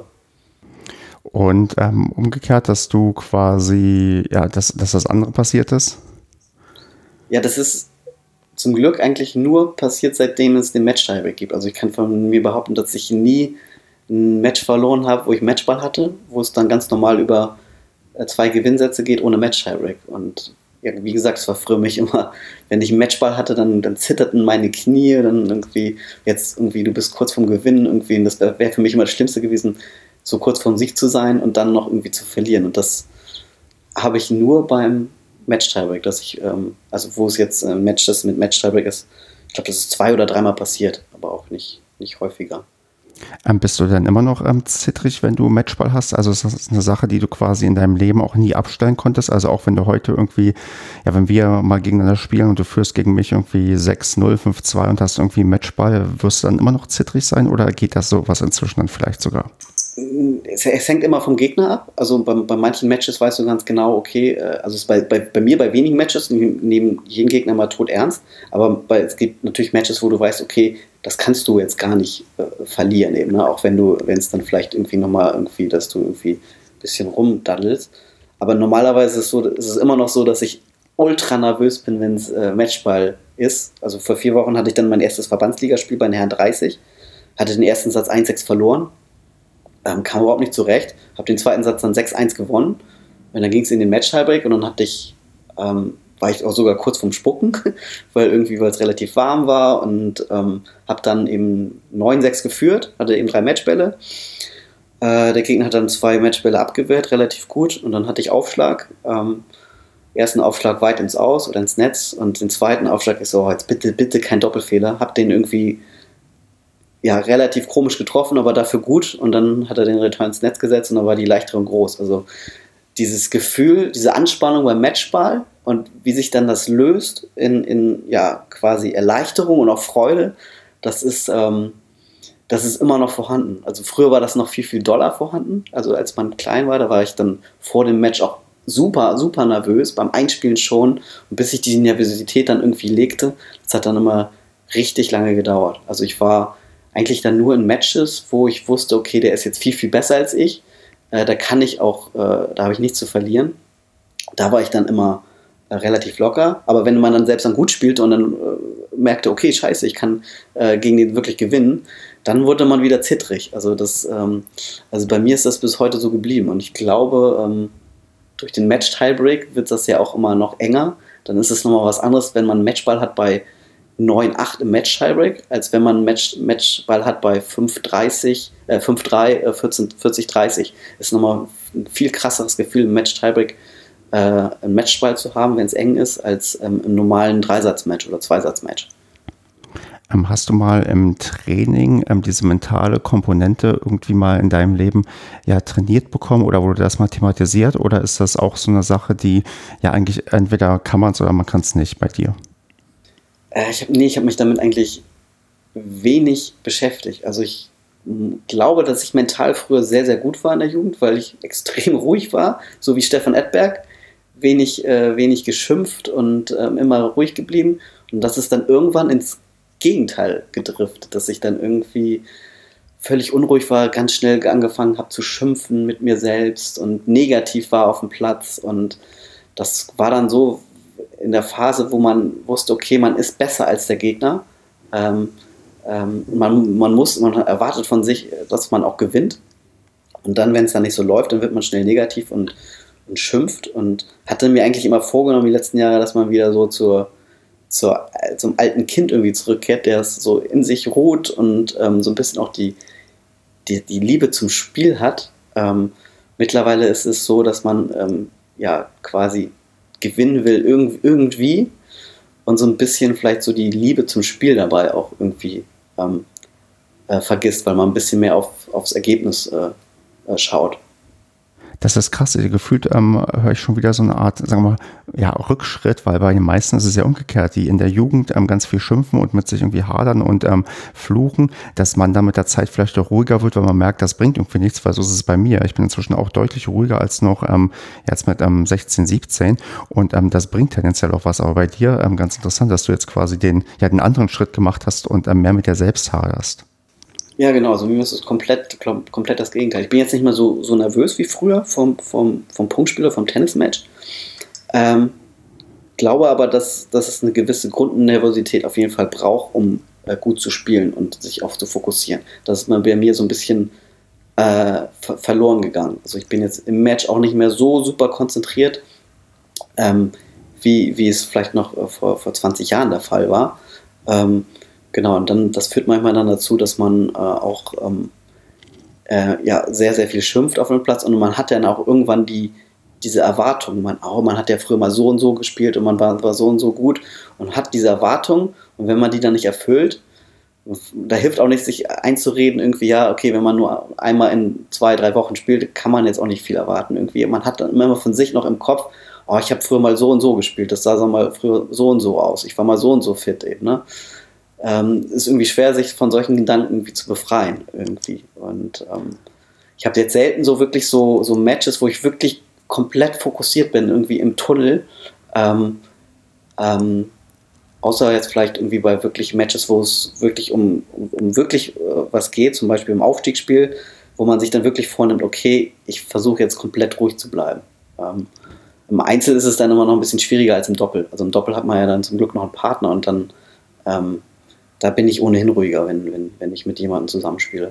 Und ähm, umgekehrt, dass du quasi, ja, dass, dass das andere passiert ist? Ja, das ist zum Glück eigentlich nur passiert, seitdem es den Match-Tiebreak gibt. Also ich kann von mir behaupten, dass ich nie ein Match verloren habe, wo ich Matchball hatte, wo es dann ganz normal über äh, zwei Gewinnsätze geht ohne Match-Tiebreak. Und ja, wie gesagt, es war früher mich immer, wenn ich einen Matchball hatte, dann, dann zitterten meine Knie, dann irgendwie, jetzt irgendwie, du bist kurz vorm Gewinnen, irgendwie, und das wäre wär für mich immer das Schlimmste gewesen, so kurz vorm Sieg zu sein und dann noch irgendwie zu verlieren. Und das habe ich nur beim Match-Tiebreak, dass ich, ähm, also wo es jetzt äh, Matches mit Match-Tiebreak ist, ich glaube, das ist zwei oder dreimal passiert, aber auch nicht, nicht häufiger. Ähm, bist du dann immer noch ähm, zittrig, wenn du Matchball hast? Also ist das eine Sache, die du quasi in deinem Leben auch nie abstellen konntest? Also auch wenn du heute irgendwie, ja, wenn wir mal gegeneinander spielen und du führst gegen mich irgendwie sechs null, fünf zwei und hast irgendwie Matchball, wirst du dann immer noch zittrig sein oder geht das sowas inzwischen dann vielleicht sogar? Es, es hängt immer vom Gegner ab. Also bei, bei manchen Matches weißt du ganz genau, okay, also es ist bei, bei, bei mir bei wenigen Matches nehmen jeden Gegner mal tot ernst, aber bei, es gibt natürlich Matches, wo du weißt, okay, das kannst du jetzt gar nicht äh, verlieren eben, ne? Auch wenn du, wenn es dann vielleicht irgendwie nochmal irgendwie, dass du irgendwie ein bisschen rumdaddelst. Aber normalerweise ist es so, ist es immer noch so, dass ich ultra nervös bin, wenn es äh, Matchball ist. Also vor vier Wochen hatte ich dann mein erstes Verbandsligaspiel bei den Herren dreißig, hatte den ersten Satz eins sechs verloren. Ähm, kam überhaupt nicht zurecht, habe den zweiten Satz dann sechs eins gewonnen und dann ging es in den Match-Tiebreak und dann hatte ich, ähm, war ich auch sogar kurz vorm Spucken, weil irgendwie, weil es relativ warm war und ähm, habe dann eben neun sechs geführt, hatte eben drei Matchbälle. Äh, der Gegner hat dann zwei Matchbälle abgewehrt, relativ gut und dann hatte ich Aufschlag. Ähm, ersten Aufschlag weit ins Aus oder ins Netz und den zweiten Aufschlag ist so, oh, jetzt bitte, bitte kein Doppelfehler, hab den irgendwie ja, relativ komisch getroffen, aber dafür gut. Und dann hat er den Return ins Netz gesetzt und dann war die Leichterung groß. Also dieses Gefühl, diese Anspannung beim Matchball und wie sich dann das löst in, in ja, quasi Erleichterung und auch Freude, das ist, ähm, das ist immer noch vorhanden. Also früher war das noch viel, viel doller vorhanden. Also als man klein war, da war ich dann vor dem Match auch super, super nervös, beim Einspielen schon. Und bis sich die Nervosität dann irgendwie legte, das hat dann immer richtig lange gedauert. Also ich war eigentlich dann nur in Matches, wo ich wusste, okay, der ist jetzt viel, viel besser als ich. Äh, da kann ich auch, äh, da habe ich nichts zu verlieren. Da war ich dann immer äh, relativ locker. Aber wenn man dann selbst dann gut spielte und dann äh, merkte, okay, scheiße, ich kann äh, gegen den wirklich gewinnen, dann wurde man wieder zittrig. Also, das, ähm, also bei mir ist das bis heute so geblieben. Und ich glaube, ähm, durch den Match-Tiebreak wird das ja auch immer noch enger. Dann ist es nochmal was anderes, wenn man einen Matchball hat bei neun acht im Match-Tiebreak, als wenn man einen Match, Matchball hat bei fünf dreißig, äh, fünf drei, äh, vierzehn, vierzig dreißig. Ist nochmal ein viel krasseres Gefühl, im Match-Tiebreak äh, einen Matchball zu haben, wenn es eng ist, als ähm, im normalen Dreisatz-Match oder Zweisatz-Match. Ähm, hast du mal im Training ähm, diese mentale Komponente irgendwie mal in deinem Leben ja trainiert bekommen oder wurde das mal thematisiert oder ist das auch so eine Sache, die ja eigentlich entweder kann man es oder man kann es nicht bei dir? Ich habe nee, ich hab mich damit eigentlich wenig beschäftigt. Also ich m, glaube, dass ich mental früher sehr, sehr gut war in der Jugend, weil ich extrem ruhig war, so wie Stefan Edberg, wenig, äh, wenig geschimpft und ähm, immer ruhig geblieben. Und das ist dann irgendwann ins Gegenteil gedriftet, dass ich dann irgendwie völlig unruhig war, ganz schnell angefangen habe zu schimpfen mit mir selbst und negativ war auf dem Platz. Und das war dann so in der Phase, wo man wusste, okay, man ist besser als der Gegner. Ähm, ähm, man, man muss, man erwartet von sich, dass man auch gewinnt. Und dann, wenn es dann nicht so läuft, dann wird man schnell negativ und, und schimpft. Und hatte mir eigentlich immer vorgenommen, die letzten Jahre, dass man wieder so zur, zur, zum alten Kind irgendwie zurückkehrt, der es so in sich ruht und ähm, so ein bisschen auch die, die, die Liebe zum Spiel hat. Ähm, mittlerweile ist es so, dass man ähm, ja quasi gewinnen will irg- irgendwie und so ein bisschen vielleicht so die Liebe zum Spiel dabei auch irgendwie ähm, äh, vergisst, weil man ein bisschen mehr auf, aufs Ergebnis äh, äh, schaut. Das ist krass. Gefühlt ähm, höre ich schon wieder so eine Art, sagen wir mal, ja, Rückschritt, weil bei den meisten ist es ja umgekehrt, die in der Jugend ähm, ganz viel schimpfen und mit sich irgendwie hadern und ähm, fluchen, dass man dann mit der Zeit vielleicht auch ruhiger wird, weil man merkt, das bringt irgendwie nichts, weil so ist es bei mir. Ich bin inzwischen auch deutlich ruhiger als noch ähm, jetzt mit ähm, sechzehn, siebzehn und ähm, das bringt tendenziell auch was. Aber bei dir ähm, ganz interessant, dass du jetzt quasi den, ja, den anderen Schritt gemacht hast und ähm, mehr mit dir selbst haderst. Ja, genau, also mir ist es komplett, komplett das Gegenteil. Ich bin jetzt nicht mehr so, so nervös wie früher vom, vom, vom Punktspiel oder vom Tennismatch. Ähm, glaube aber, dass, dass es eine gewisse Grundnervosität auf jeden Fall braucht, um äh, gut zu spielen und sich auf zu fokussieren. Das ist bei mir so ein bisschen äh, ver- verloren gegangen. Also ich bin jetzt im Match auch nicht mehr so super konzentriert, ähm, wie, wie es vielleicht noch äh, vor, vor zwanzig Jahren der Fall war. Ähm, genau, und dann, das führt manchmal dann dazu, dass man äh, auch ähm, äh, ja, sehr, sehr viel schimpft auf dem Platz und man hat dann auch irgendwann die, diese Erwartung, man, oh, man hat ja früher mal so und so gespielt und man war, war so und so gut und hat diese Erwartung und wenn man die dann nicht erfüllt, da hilft auch nicht, sich einzureden, irgendwie, ja, okay, wenn man nur einmal in zwei, drei Wochen spielt, kann man jetzt auch nicht viel erwarten. Irgendwie. Man hat dann immer von sich noch im Kopf, oh, ich habe früher mal so und so gespielt, das sah so mal früher so und so aus, ich war mal so und so fit eben, ne? Ähm, ist irgendwie schwer, sich von solchen Gedanken irgendwie zu befreien, irgendwie. Und ähm, ich habe jetzt selten so wirklich so, so Matches, wo ich wirklich komplett fokussiert bin, irgendwie im Tunnel, ähm, ähm, außer jetzt vielleicht irgendwie bei wirklich Matches, wo es wirklich um, um, um wirklich äh, was geht, zum Beispiel im Aufstiegsspiel, wo man sich dann wirklich vornimmt, okay, ich versuche jetzt komplett ruhig zu bleiben. Ähm, Im Einzel ist es dann immer noch ein bisschen schwieriger als im Doppel. Also im Doppel hat man ja dann zum Glück noch einen Partner und dann ähm, da bin ich ohnehin ruhiger, wenn, wenn, wenn ich mit jemandem zusammenspiele.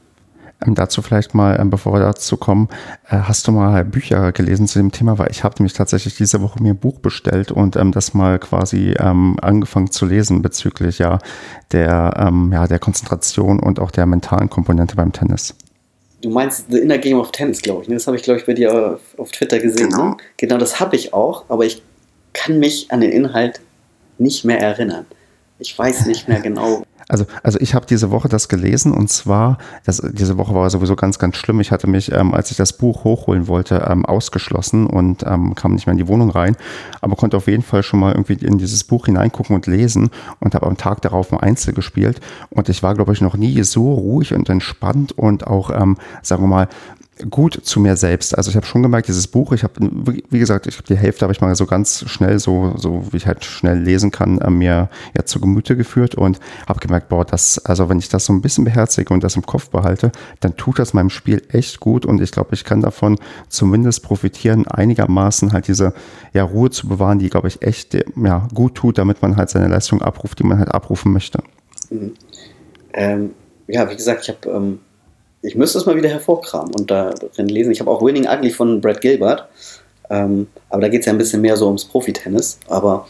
Ähm, dazu vielleicht mal, ähm, bevor wir dazu kommen, äh, hast du mal Bücher gelesen zu dem Thema? Weil ich habe nämlich tatsächlich diese Woche mir ein Buch bestellt und ähm, das mal quasi ähm, angefangen zu lesen bezüglich ja der, ähm, ja der Konzentration und auch der mentalen Komponente beim Tennis. Du meinst The Inner Game of Tennis, glaube ich. Ne? Das habe ich, glaube ich, bei dir auf, auf Twitter gesehen. Genau. Ne? Genau, das habe ich auch, aber ich kann mich an den Inhalt nicht mehr erinnern. Ich weiß nicht mehr genau. Also, also ich habe diese Woche das gelesen und zwar, das, diese Woche war sowieso ganz, ganz schlimm. Ich hatte mich, ähm, als ich das Buch hochholen wollte, ähm, ausgeschlossen und ähm, kam nicht mehr in die Wohnung rein, aber konnte auf jeden Fall schon mal irgendwie in dieses Buch hineingucken und lesen und habe am Tag darauf ein Einzel gespielt und ich war, glaube ich, noch nie so ruhig und entspannt und auch, ähm, sagen wir mal, gut zu mir selbst. Also ich habe schon gemerkt, dieses Buch, ich habe, wie gesagt, ich habe die Hälfte habe ich mal so ganz schnell, so, so wie ich halt schnell lesen kann, äh, mir ja zu Gemüte geführt und habe gemerkt, boah, das, also wenn ich das so ein bisschen beherzige und das im Kopf behalte, dann tut das meinem Spiel echt gut und ich glaube, ich kann davon zumindest profitieren, einigermaßen halt diese ja, Ruhe zu bewahren, die, glaube ich, echt ja, gut tut, damit man halt seine Leistung abruft, die man halt abrufen möchte. Mhm. Ähm, ja, wie gesagt, ich habe ähm ich müsste es mal wieder hervorkramen und darin lesen. Ich habe auch Winning Ugly von Brad Gilbert, ähm, aber da geht es ja ein bisschen mehr so ums Profitennis, aber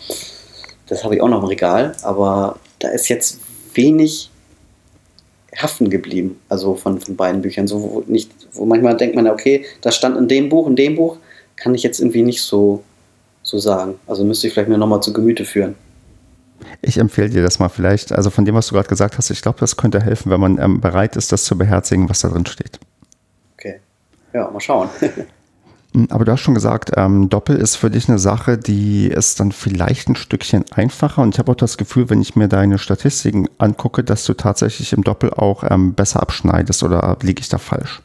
das habe ich auch noch im Regal, aber da ist jetzt wenig haften geblieben, also von, von beiden Büchern, so wo, nicht, wo manchmal denkt man, okay, das stand in dem Buch, in dem Buch, kann ich jetzt irgendwie nicht so, so sagen, also müsste ich vielleicht mir nochmal zu Gemüte führen. Ich empfehle dir das mal vielleicht, also von dem, was du gerade gesagt hast, ich glaube, das könnte helfen, wenn man ähm, bereit ist, das zu beherzigen, was da drin steht. Okay, ja, mal schauen. Aber du hast schon gesagt, ähm, Doppel ist für dich eine Sache, die ist dann vielleicht ein Stückchen einfacher und ich habe auch das Gefühl, wenn ich mir deine Statistiken angucke, dass du tatsächlich im Doppel auch ähm, besser abschneidest oder liege ich da falsch?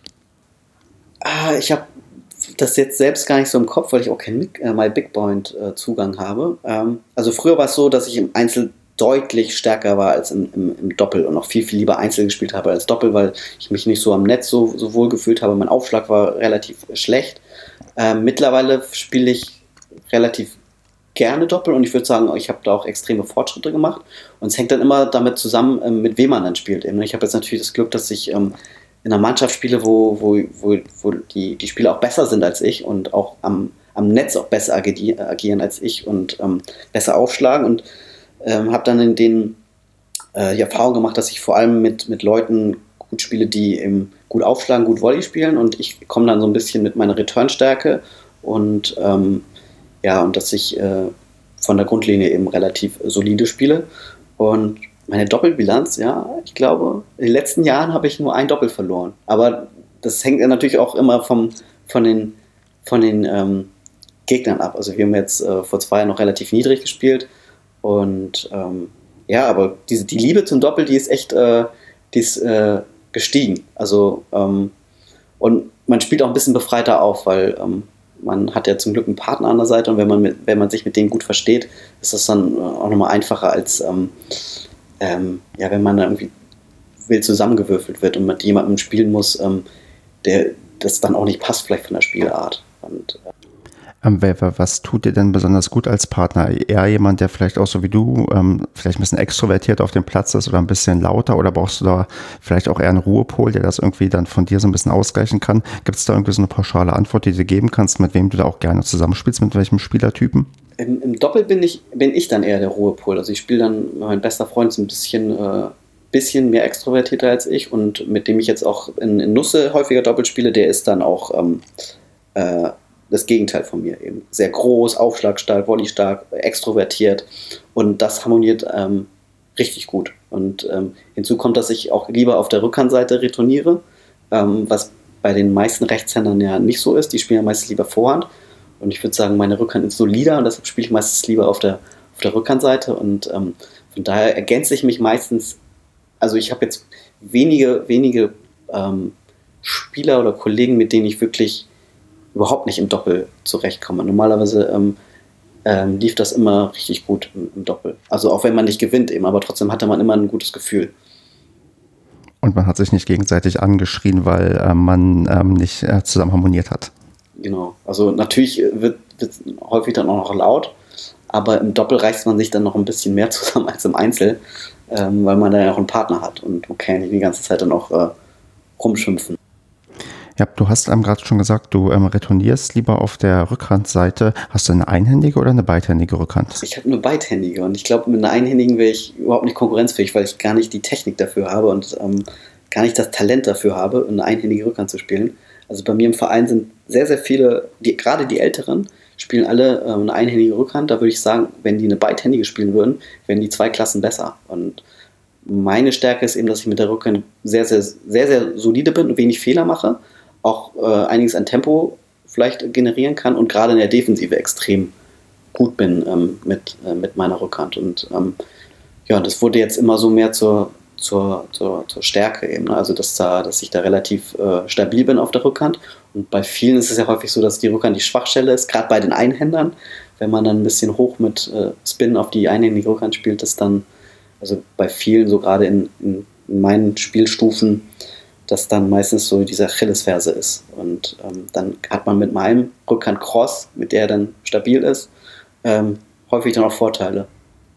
Ah, ich habe das jetzt selbst gar nicht so im Kopf, weil ich auch keinen äh, My Big Point äh, Zugang habe. Ähm, also früher war es so, dass ich im Einzel deutlich stärker war als im, im, im Doppel und auch viel, viel lieber Einzel gespielt habe als Doppel, weil ich mich nicht so am Netz so, so wohl gefühlt habe. Mein Aufschlag war relativ schlecht. Ähm, mittlerweile spiele ich relativ gerne Doppel und ich würde sagen, ich habe da auch extreme Fortschritte gemacht und es hängt dann immer damit zusammen, ähm, mit wem man dann spielt. Ich habe jetzt natürlich das Glück, dass ich ähm, in einer Mannschaft spiele, wo, wo, wo, wo die, die Spieler auch besser sind als ich und auch am, am Netz auch besser agi- agieren als ich und ähm, besser aufschlagen und ähm, habe dann in den äh, die Erfahrung gemacht, dass ich vor allem mit, mit Leuten gut spiele, die eben gut aufschlagen, gut Volley spielen und ich komme dann so ein bisschen mit meiner Returnstärke und ähm, ja, und dass ich äh, von der Grundlinie eben relativ solide spiele und meine Doppelbilanz, ja, ich glaube, in den letzten Jahren habe ich nur ein Doppel verloren. Aber das hängt ja natürlich auch immer vom, von den, von den ähm, Gegnern ab. Also wir haben jetzt äh, vor zwei Jahren noch relativ niedrig gespielt. Und ähm, ja, aber diese, die Liebe zum Doppel, die ist echt äh, die ist, äh, gestiegen. Also ähm, und man spielt auch ein bisschen befreiter auf, weil ähm, man hat ja zum Glück einen Partner an der Seite und wenn man, mit, wenn man sich mit dem gut versteht, ist das dann auch nochmal einfacher als ähm, Ähm, ja, wenn man da irgendwie wild zusammengewürfelt wird und mit jemandem spielen muss, ähm, der das dann auch nicht passt, vielleicht von der Spielart. Und, äh Ähm, wer- wer- was tut dir denn besonders gut als Partner? Eher jemand, der vielleicht auch so wie du ähm, vielleicht ein bisschen extrovertiert auf dem Platz ist oder ein bisschen lauter, oder brauchst du da vielleicht auch eher einen Ruhepol, der das irgendwie dann von dir so ein bisschen ausgleichen kann? Gibt es da irgendwie so eine pauschale Antwort, die du dir geben kannst, mit wem du da auch gerne zusammenspielst, mit welchem Spielertypen? Im, Im Doppel bin ich, bin ich dann eher der Ruhepol. Also ich spiele dann, mein bester Freund ist ein bisschen, äh, bisschen mehr extrovertierter als ich, und mit dem ich jetzt auch in, in Nusse häufiger Doppel spiele, der ist dann auch ähm, äh, das Gegenteil von mir eben. Sehr groß, aufschlagstark, volleystark, extrovertiert, und das harmoniert ähm, richtig gut. Und ähm, hinzu kommt, dass ich auch lieber auf der Rückhandseite retourniere, ähm, was bei den meisten Rechtshändern ja nicht so ist. Die spielen ja meistens lieber Vorhand. Und ich würde sagen, meine Rückhand ist solider, und deshalb spiele ich meistens lieber auf der, auf der Rückhandseite. Und ähm, von daher ergänze ich mich meistens. Also ich habe jetzt wenige, wenige ähm, Spieler oder Kollegen, mit denen ich wirklich überhaupt nicht im Doppel zurechtkomme. Normalerweise ähm, ähm, lief das immer richtig gut im, im Doppel. Also auch wenn man nicht gewinnt eben, aber trotzdem hatte man immer ein gutes Gefühl. Und man hat sich nicht gegenseitig angeschrien, weil äh, man ähm, nicht äh, zusammen harmoniert hat. Genau. Also natürlich wird es häufig dann auch noch laut, aber im Doppel reißt man sich dann noch ein bisschen mehr zusammen als im Einzel, ähm, weil man da ja auch einen Partner hat, und man kann ja nicht die ganze Zeit dann auch äh, rumschimpfen. Ja, du hast ähm, gerade schon gesagt, du ähm, retournierst lieber auf der Rückhandseite. Hast du eine einhändige oder eine beidhändige Rückhand? Ich habe eine beidhändige, und ich glaube, mit einer einhändigen wäre ich überhaupt nicht konkurrenzfähig, weil ich gar nicht die Technik dafür habe und ähm, gar nicht das Talent dafür habe, eine einhändige Rückhand zu spielen. Also bei mir im Verein sind sehr, sehr viele, die, gerade die Älteren, spielen alle ähm, eine einhändige Rückhand. Da würde ich sagen, wenn die eine beidhändige spielen würden, wären die zwei Klassen besser. Und meine Stärke ist eben, dass ich mit der Rückhand sehr, sehr, sehr, sehr solide bin und wenig Fehler mache, auch äh, einiges an Tempo vielleicht generieren kann und gerade in der Defensive extrem gut bin ähm, mit, äh, mit meiner Rückhand. Und ähm, ja, das wurde jetzt immer so mehr zur, zur, zur, zur Stärke eben. Ne? Also dass, da, dass ich da relativ äh, stabil bin auf der Rückhand. Und bei vielen ist es ja häufig so, dass die Rückhand die Schwachstelle ist, gerade bei den Einhändern. Wenn man dann ein bisschen hoch mit äh, Spin auf die einhändige Rückhand spielt, das dann, also bei vielen, so gerade in, in, in meinen Spielstufen, das dann meistens so diese Achillesferse ist. Und ähm, dann hat man mit meinem Rückhand-Cross, mit der dann stabil ist, ähm, häufig dann auch Vorteile.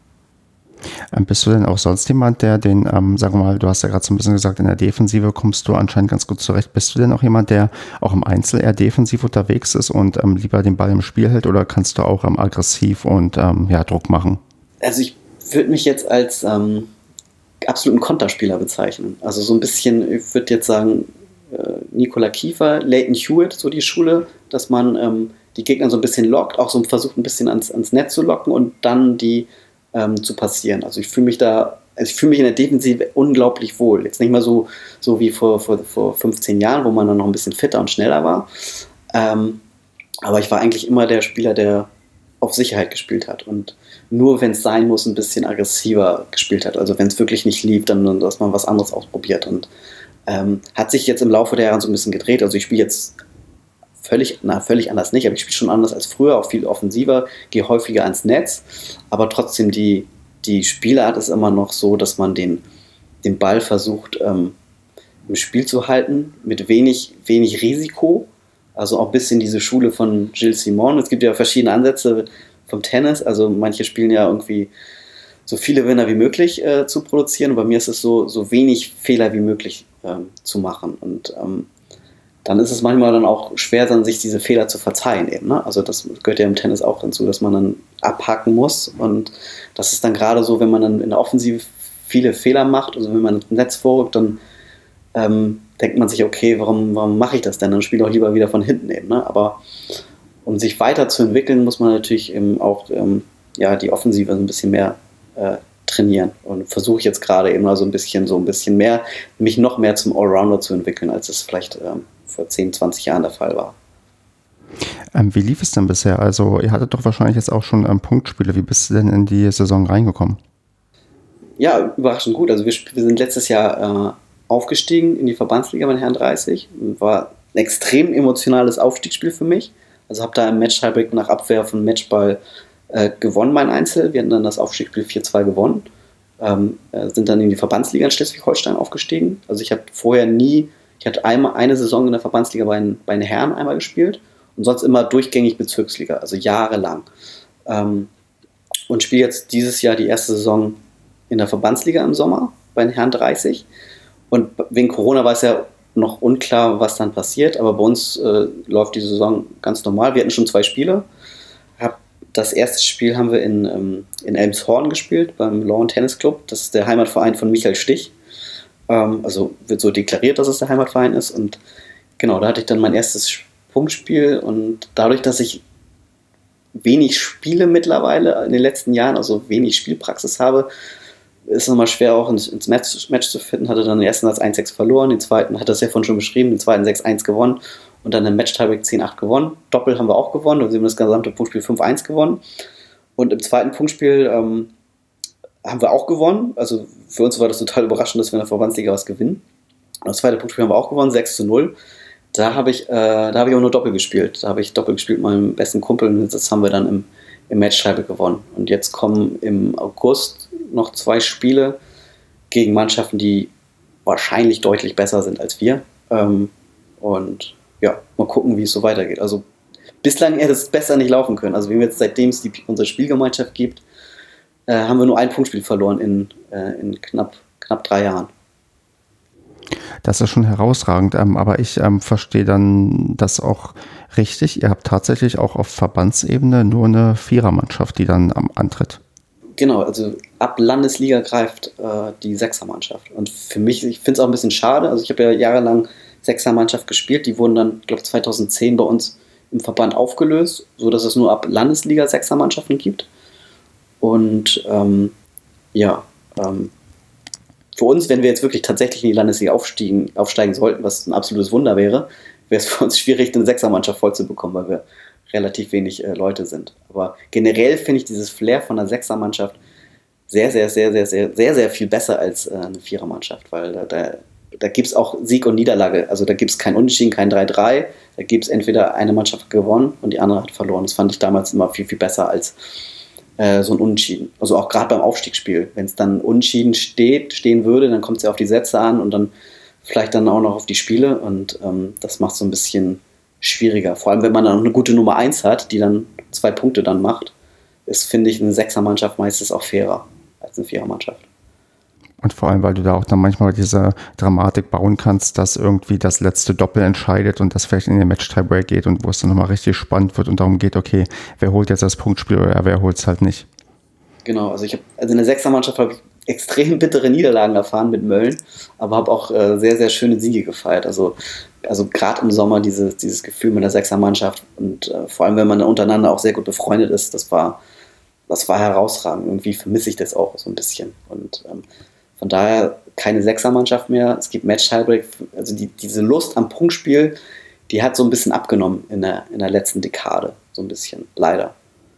Ähm, bist du denn auch sonst jemand, der den, ähm, sagen wir mal, du hast ja gerade so ein bisschen gesagt, in der Defensive kommst du anscheinend ganz gut zurecht. Bist du denn auch jemand, der auch im Einzel eher defensiv unterwegs ist und ähm, lieber den Ball im Spiel hält, oder kannst du auch ähm, aggressiv und ähm, ja, Druck machen? Also ich würde mich jetzt als ähm, absoluten Konterspieler bezeichnen. Also so ein bisschen, ich würde jetzt sagen, äh, Nicola Kiefer, Leighton Hewitt, so die Schule, dass man ähm, die Gegner so ein bisschen lockt, auch so versucht ein bisschen ans, ans Netz zu locken und dann die ähm, zu passieren. Also ich fühle mich da, also ich fühle mich in der Defensive unglaublich wohl. Jetzt nicht mal so, so wie vor, vor, vor fünfzehn Jahren, wo man dann noch ein bisschen fitter und schneller war. Ähm, aber ich war eigentlich immer der Spieler, der auf Sicherheit gespielt hat und nur, wenn es sein muss, ein bisschen aggressiver gespielt hat. Also wenn es wirklich nicht lief, dann, dass man was anderes ausprobiert. Und ähm, hat sich jetzt im Laufe der Jahre so ein bisschen gedreht. Also ich spiele jetzt völlig, na, völlig anders nicht, aber ich spiele schon anders als früher, auch viel offensiver, gehe häufiger ans Netz. Aber trotzdem, die, die Spielart ist immer noch so, dass man den, den Ball versucht ähm, im Spiel zu halten, mit wenig, wenig Risiko. Also auch ein bisschen diese Schule von Gilles Simon. Es gibt ja verschiedene Ansätze vom Tennis. Also manche spielen ja irgendwie so viele Winner wie möglich äh, zu produzieren. Und bei mir ist es so, so wenig Fehler wie möglich ähm, zu machen. Und ähm, dann ist es manchmal dann auch schwer, dann sich diese Fehler zu verzeihen eben. Ne? Also das gehört ja im Tennis auch dazu, dass man dann abhaken muss. Und das ist dann gerade so, wenn man dann in der Offensive viele Fehler macht, also wenn man ins Netz vorrückt, dann ähm, denkt man sich, okay, warum, warum mache ich das denn? Dann spiele ich auch lieber wieder von hinten eben. Ne? Aber um sich weiterzuentwickeln, muss man natürlich eben auch ähm, ja, die Offensive ein bisschen mehr äh, trainieren. Und versuche ich jetzt gerade eben also ein bisschen so ein bisschen mehr, mich noch mehr zum Allrounder zu entwickeln, als es vielleicht ähm, vor zehn, zwanzig Jahren der Fall war. Ähm, wie lief es denn bisher? Also ihr hattet doch wahrscheinlich jetzt auch schon ähm, Punktspiele. Wie bist du denn in die Saison reingekommen? Ja, überraschend gut. Also wir, wir sind letztes Jahr äh, aufgestiegen in die Verbandsliga mit Herren dreißig. War ein extrem emotionales Aufstiegsspiel für mich. Also habe da im Match-Tiebreak nach Abwehr von Matchball äh, gewonnen, mein Einzel. Wir hatten dann das Aufstiegsspiel vier zwei gewonnen. Ähm, äh, sind dann in die Verbandsliga in Schleswig-Holstein aufgestiegen. Also ich habe vorher nie, ich hatte einmal eine Saison in der Verbandsliga bei, bei den Herren einmal gespielt und sonst immer durchgängig Bezirksliga, also jahrelang. Ähm, und spiele jetzt dieses Jahr die erste Saison in der Verbandsliga im Sommer bei den Herren dreißig. Und wegen Corona war es ja noch unklar, was dann passiert, aber bei uns äh, läuft die Saison ganz normal. Wir hatten schon zwei Spiele. Hab, das erste Spiel haben wir in, ähm, in Elmshorn gespielt, beim Lawn Tennis Club. Das ist der Heimatverein von Michael Stich. Ähm, also wird so deklariert, dass es der Heimatverein ist. Und genau, da hatte ich dann mein erstes Punktspiel. Und dadurch, dass ich wenig spiele mittlerweile in den letzten Jahren, also wenig Spielpraxis habe, ist es nochmal schwer auch ins, ins Match, Match zu finden. Hatte dann den ersten Satz eins sechs verloren, den zweiten hat das ja vorhin schon beschrieben, den zweiten sechs eins gewonnen und dann im Match-Tiebreak zehn acht gewonnen. Doppel haben wir auch gewonnen, also wir haben das gesamte Punktspiel fünf eins gewonnen. Und im zweiten Punktspiel ähm, haben wir auch gewonnen. Also für uns war das total überraschend, dass wir in der Verbandsliga was gewinnen. Und das zweite Punktspiel haben wir auch gewonnen, sechs zu null. Da habe ich, äh, da habe ich auch nur Doppel gespielt. Da habe ich Doppel gespielt mit meinem besten Kumpel und das haben wir dann im, im Match-Tiebreak gewonnen. Und jetzt kommen im August noch zwei Spiele gegen Mannschaften, die wahrscheinlich deutlich besser sind als wir. Ähm, und ja, mal gucken, wie es so weitergeht. Also bislang hätte es besser nicht laufen können. Also wir haben jetzt, seitdem es die, unsere Spielgemeinschaft gibt, äh, haben wir nur ein Punktspiel verloren in, äh, in knapp, knapp drei Jahren. Das ist schon herausragend, ähm, aber ich ähm, verstehe dann das auch richtig. Ihr habt tatsächlich auch auf Verbandsebene nur eine Vierermannschaft, die dann ähm, antritt. Genau, also ab Landesliga greift äh, die Sechsermannschaft. Und für mich, ich finde es auch ein bisschen schade, also ich habe ja jahrelang Sechsermannschaft gespielt, die wurden dann, glaube ich, zweitausendzehn bei uns im Verband aufgelöst, sodass es nur ab Landesliga Sechsermannschaften gibt. Und ähm, ja, ähm, für uns, wenn wir jetzt wirklich tatsächlich in die Landesliga aufsteigen, aufsteigen sollten, was ein absolutes Wunder wäre, wäre es für uns schwierig, eine Sechsermannschaft voll zu bekommen, weil wir relativ wenig äh, Leute sind. Aber generell finde ich dieses Flair von einer Sechsermannschaft sehr, sehr, sehr, sehr, sehr, sehr, sehr viel besser als äh, eine Vierermannschaft, weil da, da, da gibt es auch Sieg und Niederlage. Also da gibt es kein Unentschieden, kein drei drei. Da gibt es entweder eine Mannschaft gewonnen und die andere hat verloren. Das fand ich damals immer viel, viel besser als äh, so ein Unentschieden. Also auch gerade beim Aufstiegsspiel. Wenn es dann Unentschieden steht, stehen würde, dann kommt es ja auf die Sätze an und dann vielleicht dann auch noch auf die Spiele und ähm, das macht so ein bisschen schwieriger. Vor allem, wenn man dann noch eine gute Nummer eins hat, die dann zwei Punkte dann macht, ist, finde ich, eine Sechsermannschaft meistens auch fairer als eine Vierermannschaft. Und vor allem, weil du da auch dann manchmal diese Dramatik bauen kannst, dass irgendwie das letzte Doppel entscheidet und das vielleicht in den Match-Tiebreak geht und wo es dann nochmal richtig spannend wird und darum geht, okay, wer holt jetzt das Punktspiel oder wer holt es halt nicht. Genau, also ich habe, also in der Sechsermannschaft habe ich extrem bittere Niederlagen erfahren mit Mölln, aber habe auch äh, sehr, sehr schöne Siege gefeiert. Also, also gerade im Sommer dieses, dieses Gefühl mit der Sechsermannschaft und äh, vor allem, wenn man untereinander auch sehr gut befreundet ist, das war, das war herausragend. Irgendwie vermisse ich das auch so ein bisschen. Und ähm, von daher keine Sechsermannschaft mehr. Es gibt Match-Tiebreak. Also die, diese Lust am Punktspiel, die hat so ein bisschen abgenommen in der, in der letzten Dekade. So ein bisschen, leider.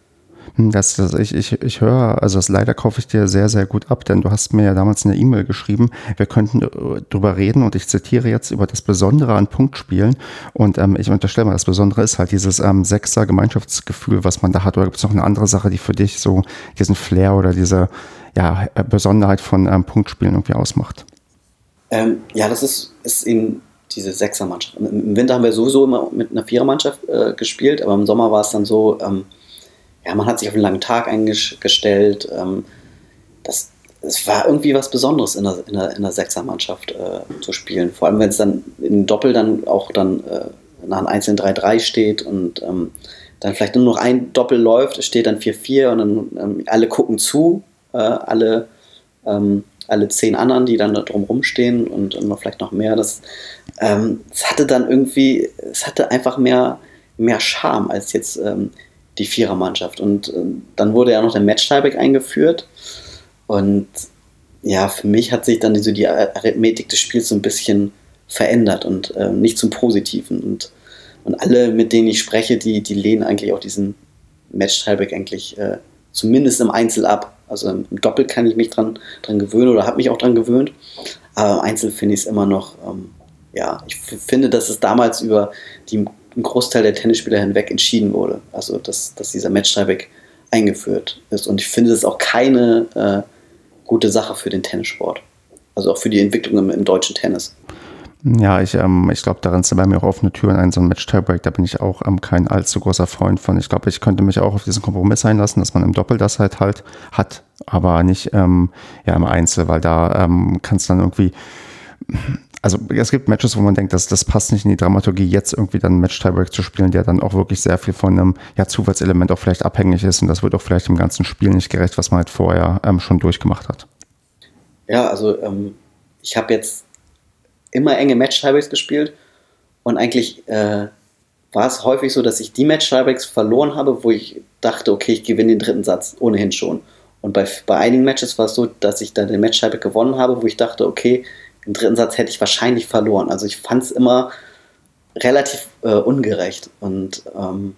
Das, das, ich, ich, ich höre, also das leider kaufe ich dir sehr, sehr gut ab, denn du hast mir ja damals eine E-Mail geschrieben, wir könnten drüber reden und ich zitiere jetzt über das Besondere an Punktspielen und ähm, ich unterstelle mal, das Besondere ist halt dieses ähm, Sechser-Gemeinschaftsgefühl, was man da hat, oder gibt es noch eine andere Sache, die für dich so diesen Flair oder diese ja, Besonderheit von ähm, Punktspielen irgendwie ausmacht? Ähm, ja, das ist, ist eben diese Sechsermannschaft. Im Winter haben wir sowieso immer mit einer Vierermannschaft äh, gespielt, aber im Sommer war es dann so, ähm, ja, man hat sich auf einen langen Tag eingestellt. Ähm, das, es war irgendwie was Besonderes in der, in der, in der Sechsermannschaft äh, zu spielen. Vor allem, wenn es dann im Doppel dann auch dann äh, nach einem einzelnen drei drei steht und ähm, dann vielleicht nur noch ein Doppel läuft, es steht dann vier vier und dann ähm, alle gucken zu, äh, alle, ähm, alle zehn anderen, die dann da drumherum stehen und, und vielleicht noch mehr. Das, ähm, es hatte dann irgendwie, es hatte einfach mehr, mehr Charme als jetzt ähm, die Vierermannschaft. Und äh, dann wurde ja noch der Match-Tiebreak eingeführt. Und ja, für mich hat sich dann so die Arithmetik des Spiels so ein bisschen verändert und äh, nicht zum Positiven. Und, und alle, mit denen ich spreche, die, die lehnen eigentlich auch diesen Match-Tiebreak eigentlich äh, zumindest im Einzel ab. Also im Doppel kann ich mich dran, dran gewöhnen oder habe mich auch dran gewöhnt. Aber im Einzel finde ich es immer noch, ähm, ja, ich f- finde, dass es damals über die ein Großteil der Tennisspieler hinweg entschieden wurde. Also, dass, dass dieser Match-Tiebreak eingeführt ist. Und ich finde, das ist auch keine äh, gute Sache für den Tennissport. Also auch für die Entwicklung im, im deutschen Tennis. Ja, ich, ähm, ich glaube, darin sind bei mir auch offene Türen ein, so ein Match-Tiebreak, da bin ich auch ähm, kein allzu großer Freund von. Ich glaube, ich könnte mich auch auf diesen Kompromiss einlassen, dass man im Doppel das halt halt hat, aber nicht ähm, ja, im Einzel, weil da ähm, kann es dann irgendwie, also es gibt Matches, wo man denkt, dass das passt nicht in die Dramaturgie, jetzt irgendwie dann einen Match-Tiebreak zu spielen, der dann auch wirklich sehr viel von einem ja, Zufallselement auch vielleicht abhängig ist und das wird auch vielleicht im ganzen Spiel nicht gerecht, was man halt vorher ähm, schon durchgemacht hat. Ja, also ähm, ich habe jetzt immer enge Match-Tiebreaks gespielt und eigentlich äh, war es häufig so, dass ich die Match-Tiebreaks verloren habe, wo ich dachte, okay, ich gewinne den dritten Satz ohnehin schon. Und bei, bei einigen Matches war es so, dass ich dann den Match-Tiebreak gewonnen habe, wo ich dachte, okay, im dritten Satz hätte ich wahrscheinlich verloren. Also ich fand es immer relativ äh, ungerecht. Und ähm,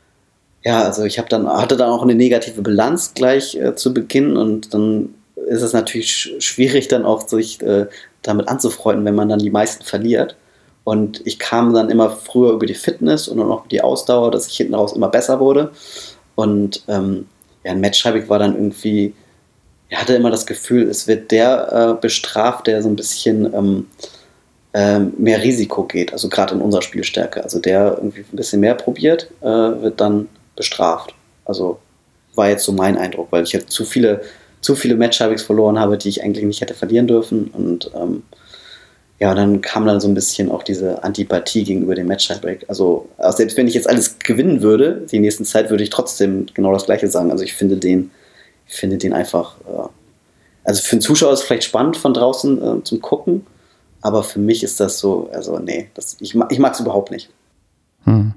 ja, also ich hab dann, hatte dann auch eine negative Bilanz gleich äh, zu Beginn und dann ist es natürlich sch- schwierig, dann auch sich äh, damit anzufreunden, wenn man dann die meisten verliert. Und ich kam dann immer früher über die Fitness und dann auch die Ausdauer, dass ich hinten raus immer besser wurde. Und ähm, ja, ein Match-Tiebreak war dann irgendwie, ich hatte immer das Gefühl, es wird der äh, bestraft, der so ein bisschen ähm, ähm, mehr Risiko geht, also gerade in unserer Spielstärke. Also der irgendwie ein bisschen mehr probiert, äh, wird dann bestraft. Also war jetzt so mein Eindruck, weil ich halt zu viele, zu viele Match-Tiebreaks verloren habe, die ich eigentlich nicht hätte verlieren dürfen. Und ähm, ja, dann kam dann so ein bisschen auch diese Antipathie gegenüber dem Match-Tiebreak. Also selbst wenn ich jetzt alles gewinnen würde, die nächsten Zeit, würde ich trotzdem genau das Gleiche sagen. Also ich finde den Ich finde den einfach, äh, also für einen Zuschauer ist es vielleicht spannend von draußen äh, zum Gucken, aber für mich ist das so, also nee, das, ich, ich mag es überhaupt nicht. Hm.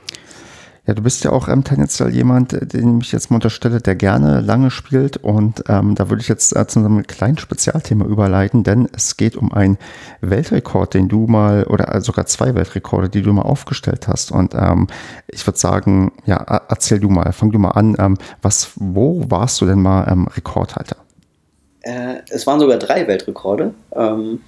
Ja, du bist ja auch ähm, tendenziell jemand, den ich jetzt mal unterstelle, der gerne lange spielt und ähm, da würde ich jetzt äh, zu einem kleinen Spezialthema überleiten, denn es geht um einen Weltrekord, den du mal, oder sogar zwei Weltrekorde, die du mal aufgestellt hast und ähm, ich würde sagen, ja, erzähl du mal, fang du mal an, ähm, was, wo warst du denn mal ähm, Rekordhalter? Äh, es waren sogar drei Weltrekorde. Ähm,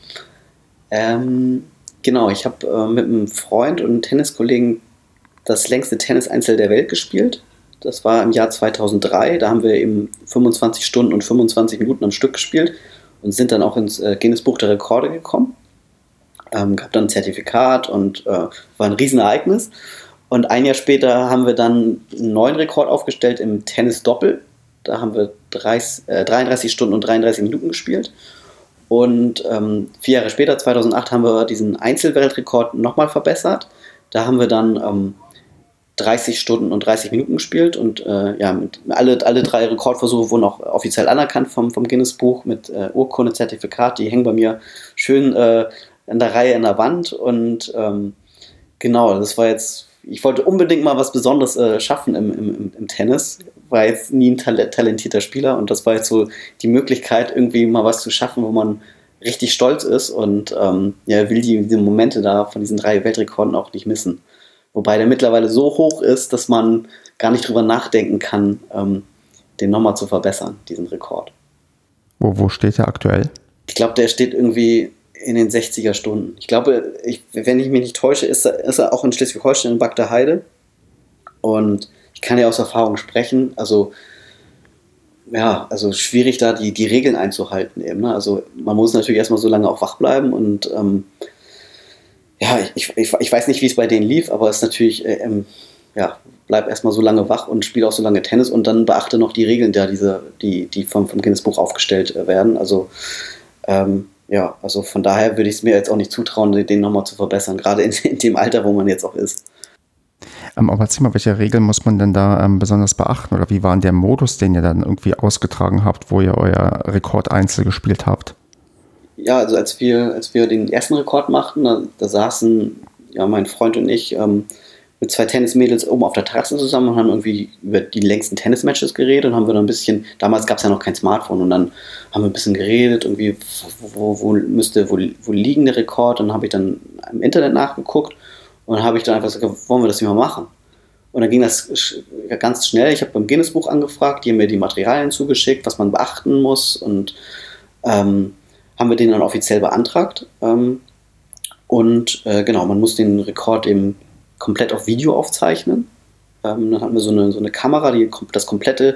ähm, genau, ich habe äh, mit einem Freund und einem Tenniskollegen das längste Tennis-Einzel der Welt gespielt. Das war im Jahr zweitausenddrei. Da haben wir eben fünfundzwanzig Stunden und fünfundzwanzig Minuten am Stück gespielt und sind dann auch ins äh, Guinness-Buch der Rekorde gekommen. Ähm, gab dann ein Zertifikat und äh, war ein Riesenereignis. Und ein Jahr später haben wir dann einen neuen Rekord aufgestellt im Tennis-Doppel. Da haben wir dreißig, äh, dreiunddreißig Stunden und dreiunddreißig Minuten gespielt. Und ähm, vier Jahre später, zweitausendacht, haben wir diesen Einzelweltrekord nochmal verbessert. Da haben wir dann ähm, dreißig Stunden und dreißig Minuten gespielt und äh, ja, mit, alle, alle drei Rekordversuche wurden auch offiziell anerkannt vom, vom Guinness-Buch mit äh, Urkunde, Zertifikat, die hängen bei mir schön äh, in der Reihe an der Wand und ähm, genau, das war jetzt, ich wollte unbedingt mal was Besonderes äh, schaffen im, im, im Tennis, war jetzt nie ein tal- talentierter Spieler und das war jetzt so die Möglichkeit, irgendwie mal was zu schaffen, wo man richtig stolz ist und ähm, ja, will die, diese Momente da von diesen drei Weltrekorden auch nicht missen. Wobei der mittlerweile so hoch ist, dass man gar nicht drüber nachdenken kann, ähm, den nochmal zu verbessern, diesen Rekord. Wo, wo steht er aktuell? Ich glaube, der steht irgendwie in den sechziger Stunden. Ich glaube, ich, wenn ich mich nicht täusche, ist er, ist er auch in Schleswig-Holstein in Bagda Heide. Und ich kann ja aus Erfahrung sprechen, also ja, also schwierig da die, die Regeln einzuhalten eben. Ne? Also man muss natürlich erstmal so lange auch wach bleiben und ähm, ja, ich, ich, ich weiß nicht, wie es bei denen lief, aber es ist natürlich, äh, ähm, ja, bleib erstmal so lange wach und spiel auch so lange Tennis und dann beachte noch die Regeln, da diese, die, die vom, vom Guinness-Buch aufgestellt äh, werden. Also, ähm, ja, also von daher würde ich es mir jetzt auch nicht zutrauen, den nochmal zu verbessern, gerade in, in dem Alter, wo man jetzt auch ist. Ähm, aber erzähl mal, welche Regeln muss man denn da ähm, besonders beachten oder wie war denn der Modus, den ihr dann irgendwie ausgetragen habt, wo ihr euer Rekordeinzel gespielt habt? Ja, also als wir, als wir den ersten Rekord machten, da, da saßen ja, mein Freund und ich ähm, mit zwei Tennismädels oben auf der Terrasse zusammen und haben irgendwie über die längsten Tennismatches geredet und haben wir dann ein bisschen, damals gab es ja noch kein Smartphone und dann haben wir ein bisschen geredet, irgendwie, wo, wo müsste, wo, wo liegen der Rekord? Und dann habe ich dann im Internet nachgeguckt und dann habe ich dann einfach gesagt, wollen wir das nicht mal machen? Und dann ging das ganz schnell. Ich habe beim Guinness-Buch angefragt, die haben mir die Materialien zugeschickt, was man beachten muss und ähm, haben wir den dann offiziell beantragt. Ähm, und äh, genau, man muss den Rekord eben komplett auf Video aufzeichnen. Ähm, dann hatten wir so eine, so eine Kamera, die das komplette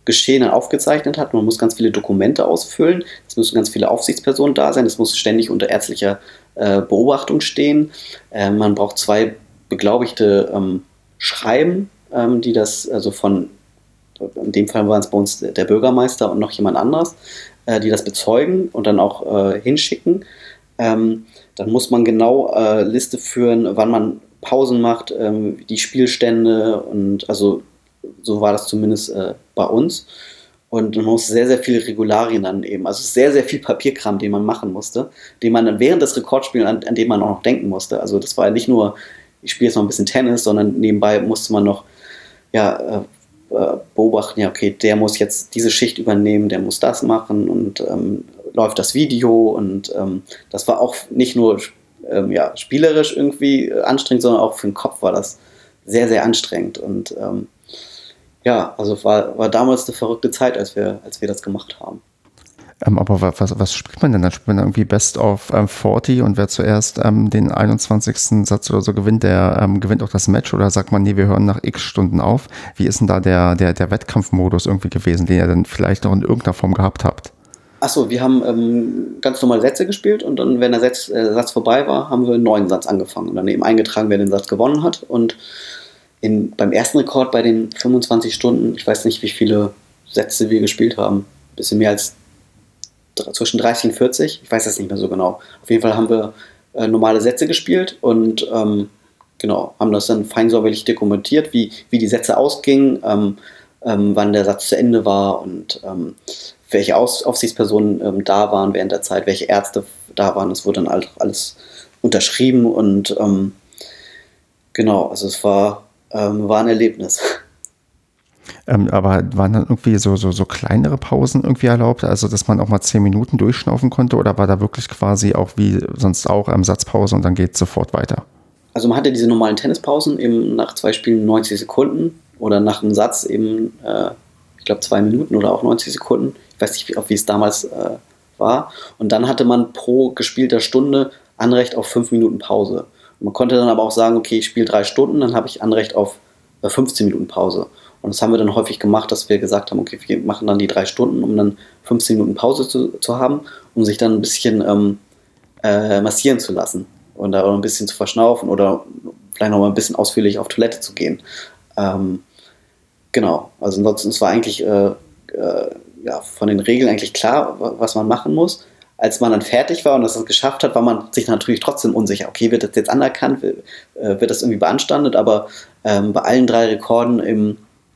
Geschehen aufgezeichnet hat. Man muss ganz viele Dokumente ausfüllen, es müssen ganz viele Aufsichtspersonen da sein, es muss ständig unter ärztlicher äh, Beobachtung stehen. Äh, man braucht zwei beglaubigte ähm, Schreiben, ähm, die das, also von, in dem Fall waren es bei uns der Bürgermeister und noch jemand anderes, äh, die das bezeugen und dann auch äh, hinschicken. Ähm, dann muss man genau äh, Liste führen, wann man Pausen macht, ähm, die Spielstände und also so war das zumindest äh, bei uns. Und man muss sehr, sehr viele Regularien dann eben, also sehr, sehr viel Papierkram, den man machen musste, den man dann während des Rekordspiels, an, an dem man auch noch denken musste. Also das war ja nicht nur, ich spiele jetzt noch ein bisschen Tennis, sondern nebenbei musste man noch ja, äh, äh, beobachten, ja, okay, der muss jetzt diese Schicht übernehmen, der muss das machen und ähm, läuft das Video. Und ähm, das war auch nicht nur ähm, ja, spielerisch irgendwie anstrengend, sondern auch für den Kopf war das sehr, sehr anstrengend. Und ähm, ja, also war, war damals eine verrückte Zeit, als wir, als wir das gemacht haben. Ähm, aber was, was spielt man denn dann? Spielt man dann irgendwie Best of ähm, vierzig und wer zuerst ähm, den einundzwanzigsten Satz oder so gewinnt, der ähm, gewinnt auch das Match? Oder sagt man, nee, wir hören nach x Stunden auf? Wie ist denn da der, der, der Wettkampfmodus irgendwie gewesen, den ihr dann vielleicht noch in irgendeiner Form gehabt habt? Achso, wir haben ähm, ganz normale Sätze gespielt und dann, wenn der Satz, äh, Satz vorbei war, haben wir einen neuen Satz angefangen und dann eben eingetragen, wer den Satz gewonnen hat. Und in, beim ersten Rekord bei den fünfundzwanzig Stunden, ich weiß nicht, wie viele Sätze wir gespielt haben, ein bisschen mehr als zwischen dreißig und vierzig, ich weiß das nicht mehr so genau. Auf jeden Fall haben wir äh, normale Sätze gespielt und ähm, genau, haben das dann feinsäuberlich dokumentiert, wie, wie die Sätze ausgingen, ähm, ähm, wann der Satz zu Ende war und ähm, welche Aus- Aufsichtspersonen ähm, da waren während der Zeit, welche Ärzte da waren. Das wurde dann halt alles unterschrieben und ähm, genau, also es war, ähm, war ein Erlebnis. Ähm, aber waren dann irgendwie so, so, so kleinere Pausen irgendwie erlaubt? Also, dass man auch mal zehn Minuten durchschnaufen konnte? Oder war da wirklich quasi auch wie sonst auch ähm, Satzpause und dann geht es sofort weiter? Also man hatte diese normalen Tennispausen eben nach zwei Spielen neunzig Sekunden oder nach einem Satz eben, äh, ich glaube, zwei Minuten oder auch neunzig Sekunden. Ich weiß nicht, wie, wie es damals äh, war. Und dann hatte man pro gespielter Stunde Anrecht auf fünf Minuten Pause. Und man konnte dann aber auch sagen, okay, ich spiele drei Stunden, dann habe ich Anrecht auf äh, fünfzehn Minuten Pause. Und das haben wir dann häufig gemacht, dass wir gesagt haben, okay, wir machen dann die drei Stunden, um dann fünfzehn Minuten Pause zu, zu haben, um sich dann ein bisschen ähm, äh, massieren zu lassen und da auch ein bisschen zu verschnaufen oder vielleicht noch mal ein bisschen ausführlich auf Toilette zu gehen. Ähm, genau, also ansonsten, es war eigentlich äh, äh, ja, von den Regeln eigentlich klar, was man machen muss. Als man dann fertig war und das geschafft hat, war man sich natürlich trotzdem unsicher. Okay, wird das jetzt anerkannt, wird, äh, wird das irgendwie beanstandet, aber ähm, bei allen drei Rekorden im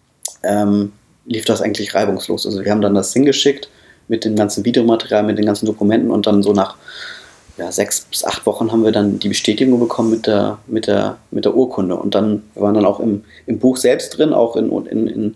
Ähm, lief das eigentlich reibungslos. Also wir haben dann das hingeschickt mit dem ganzen Videomaterial, mit den ganzen Dokumenten und dann so nach ja, sechs bis acht Wochen haben wir dann die Bestätigung bekommen mit der, mit der, mit der Urkunde. Und dann wir waren dann auch im, im Buch selbst drin, auch in, in, in,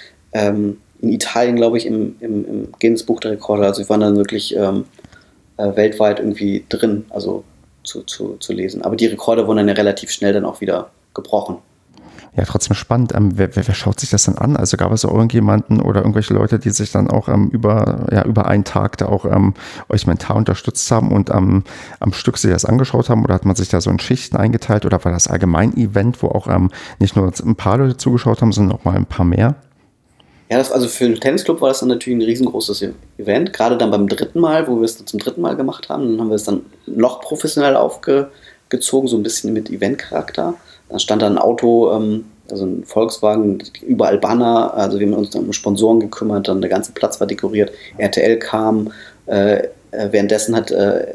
ähm, in Italien, glaube ich, im, im, im Guinness-Buch der Rekorde. Also wir waren dann wirklich ähm, äh, weltweit irgendwie drin, also zu, zu, zu lesen. Aber die Rekorde wurden dann ja relativ schnell dann auch wieder gebrochen. Ja, trotzdem spannend. Ähm, wer, wer, wer schaut sich das denn an? Also gab es auch irgendjemanden oder irgendwelche Leute, die sich dann auch ähm, über, ja, über einen Tag da auch ähm, euch mental unterstützt haben und ähm, am Stück sich das angeschaut haben? Oder hat man sich da so in Schichten eingeteilt? Oder war das allgemein Event, wo auch ähm, nicht nur ein paar Leute zugeschaut haben, sondern auch mal ein paar mehr? Ja, das, also für einen Tennisclub war das dann natürlich ein riesengroßes Event. Gerade dann beim dritten Mal, wo wir es dann zum dritten Mal gemacht haben, dann haben wir es dann noch professionell aufgezogen, so ein bisschen mit Eventcharakter. Dann stand da ein Auto, ähm, also ein Volkswagen, überall Banner, also wir haben uns dann um Sponsoren gekümmert, dann der ganze Platz war dekoriert, R T L kam, äh, äh, währenddessen hat äh,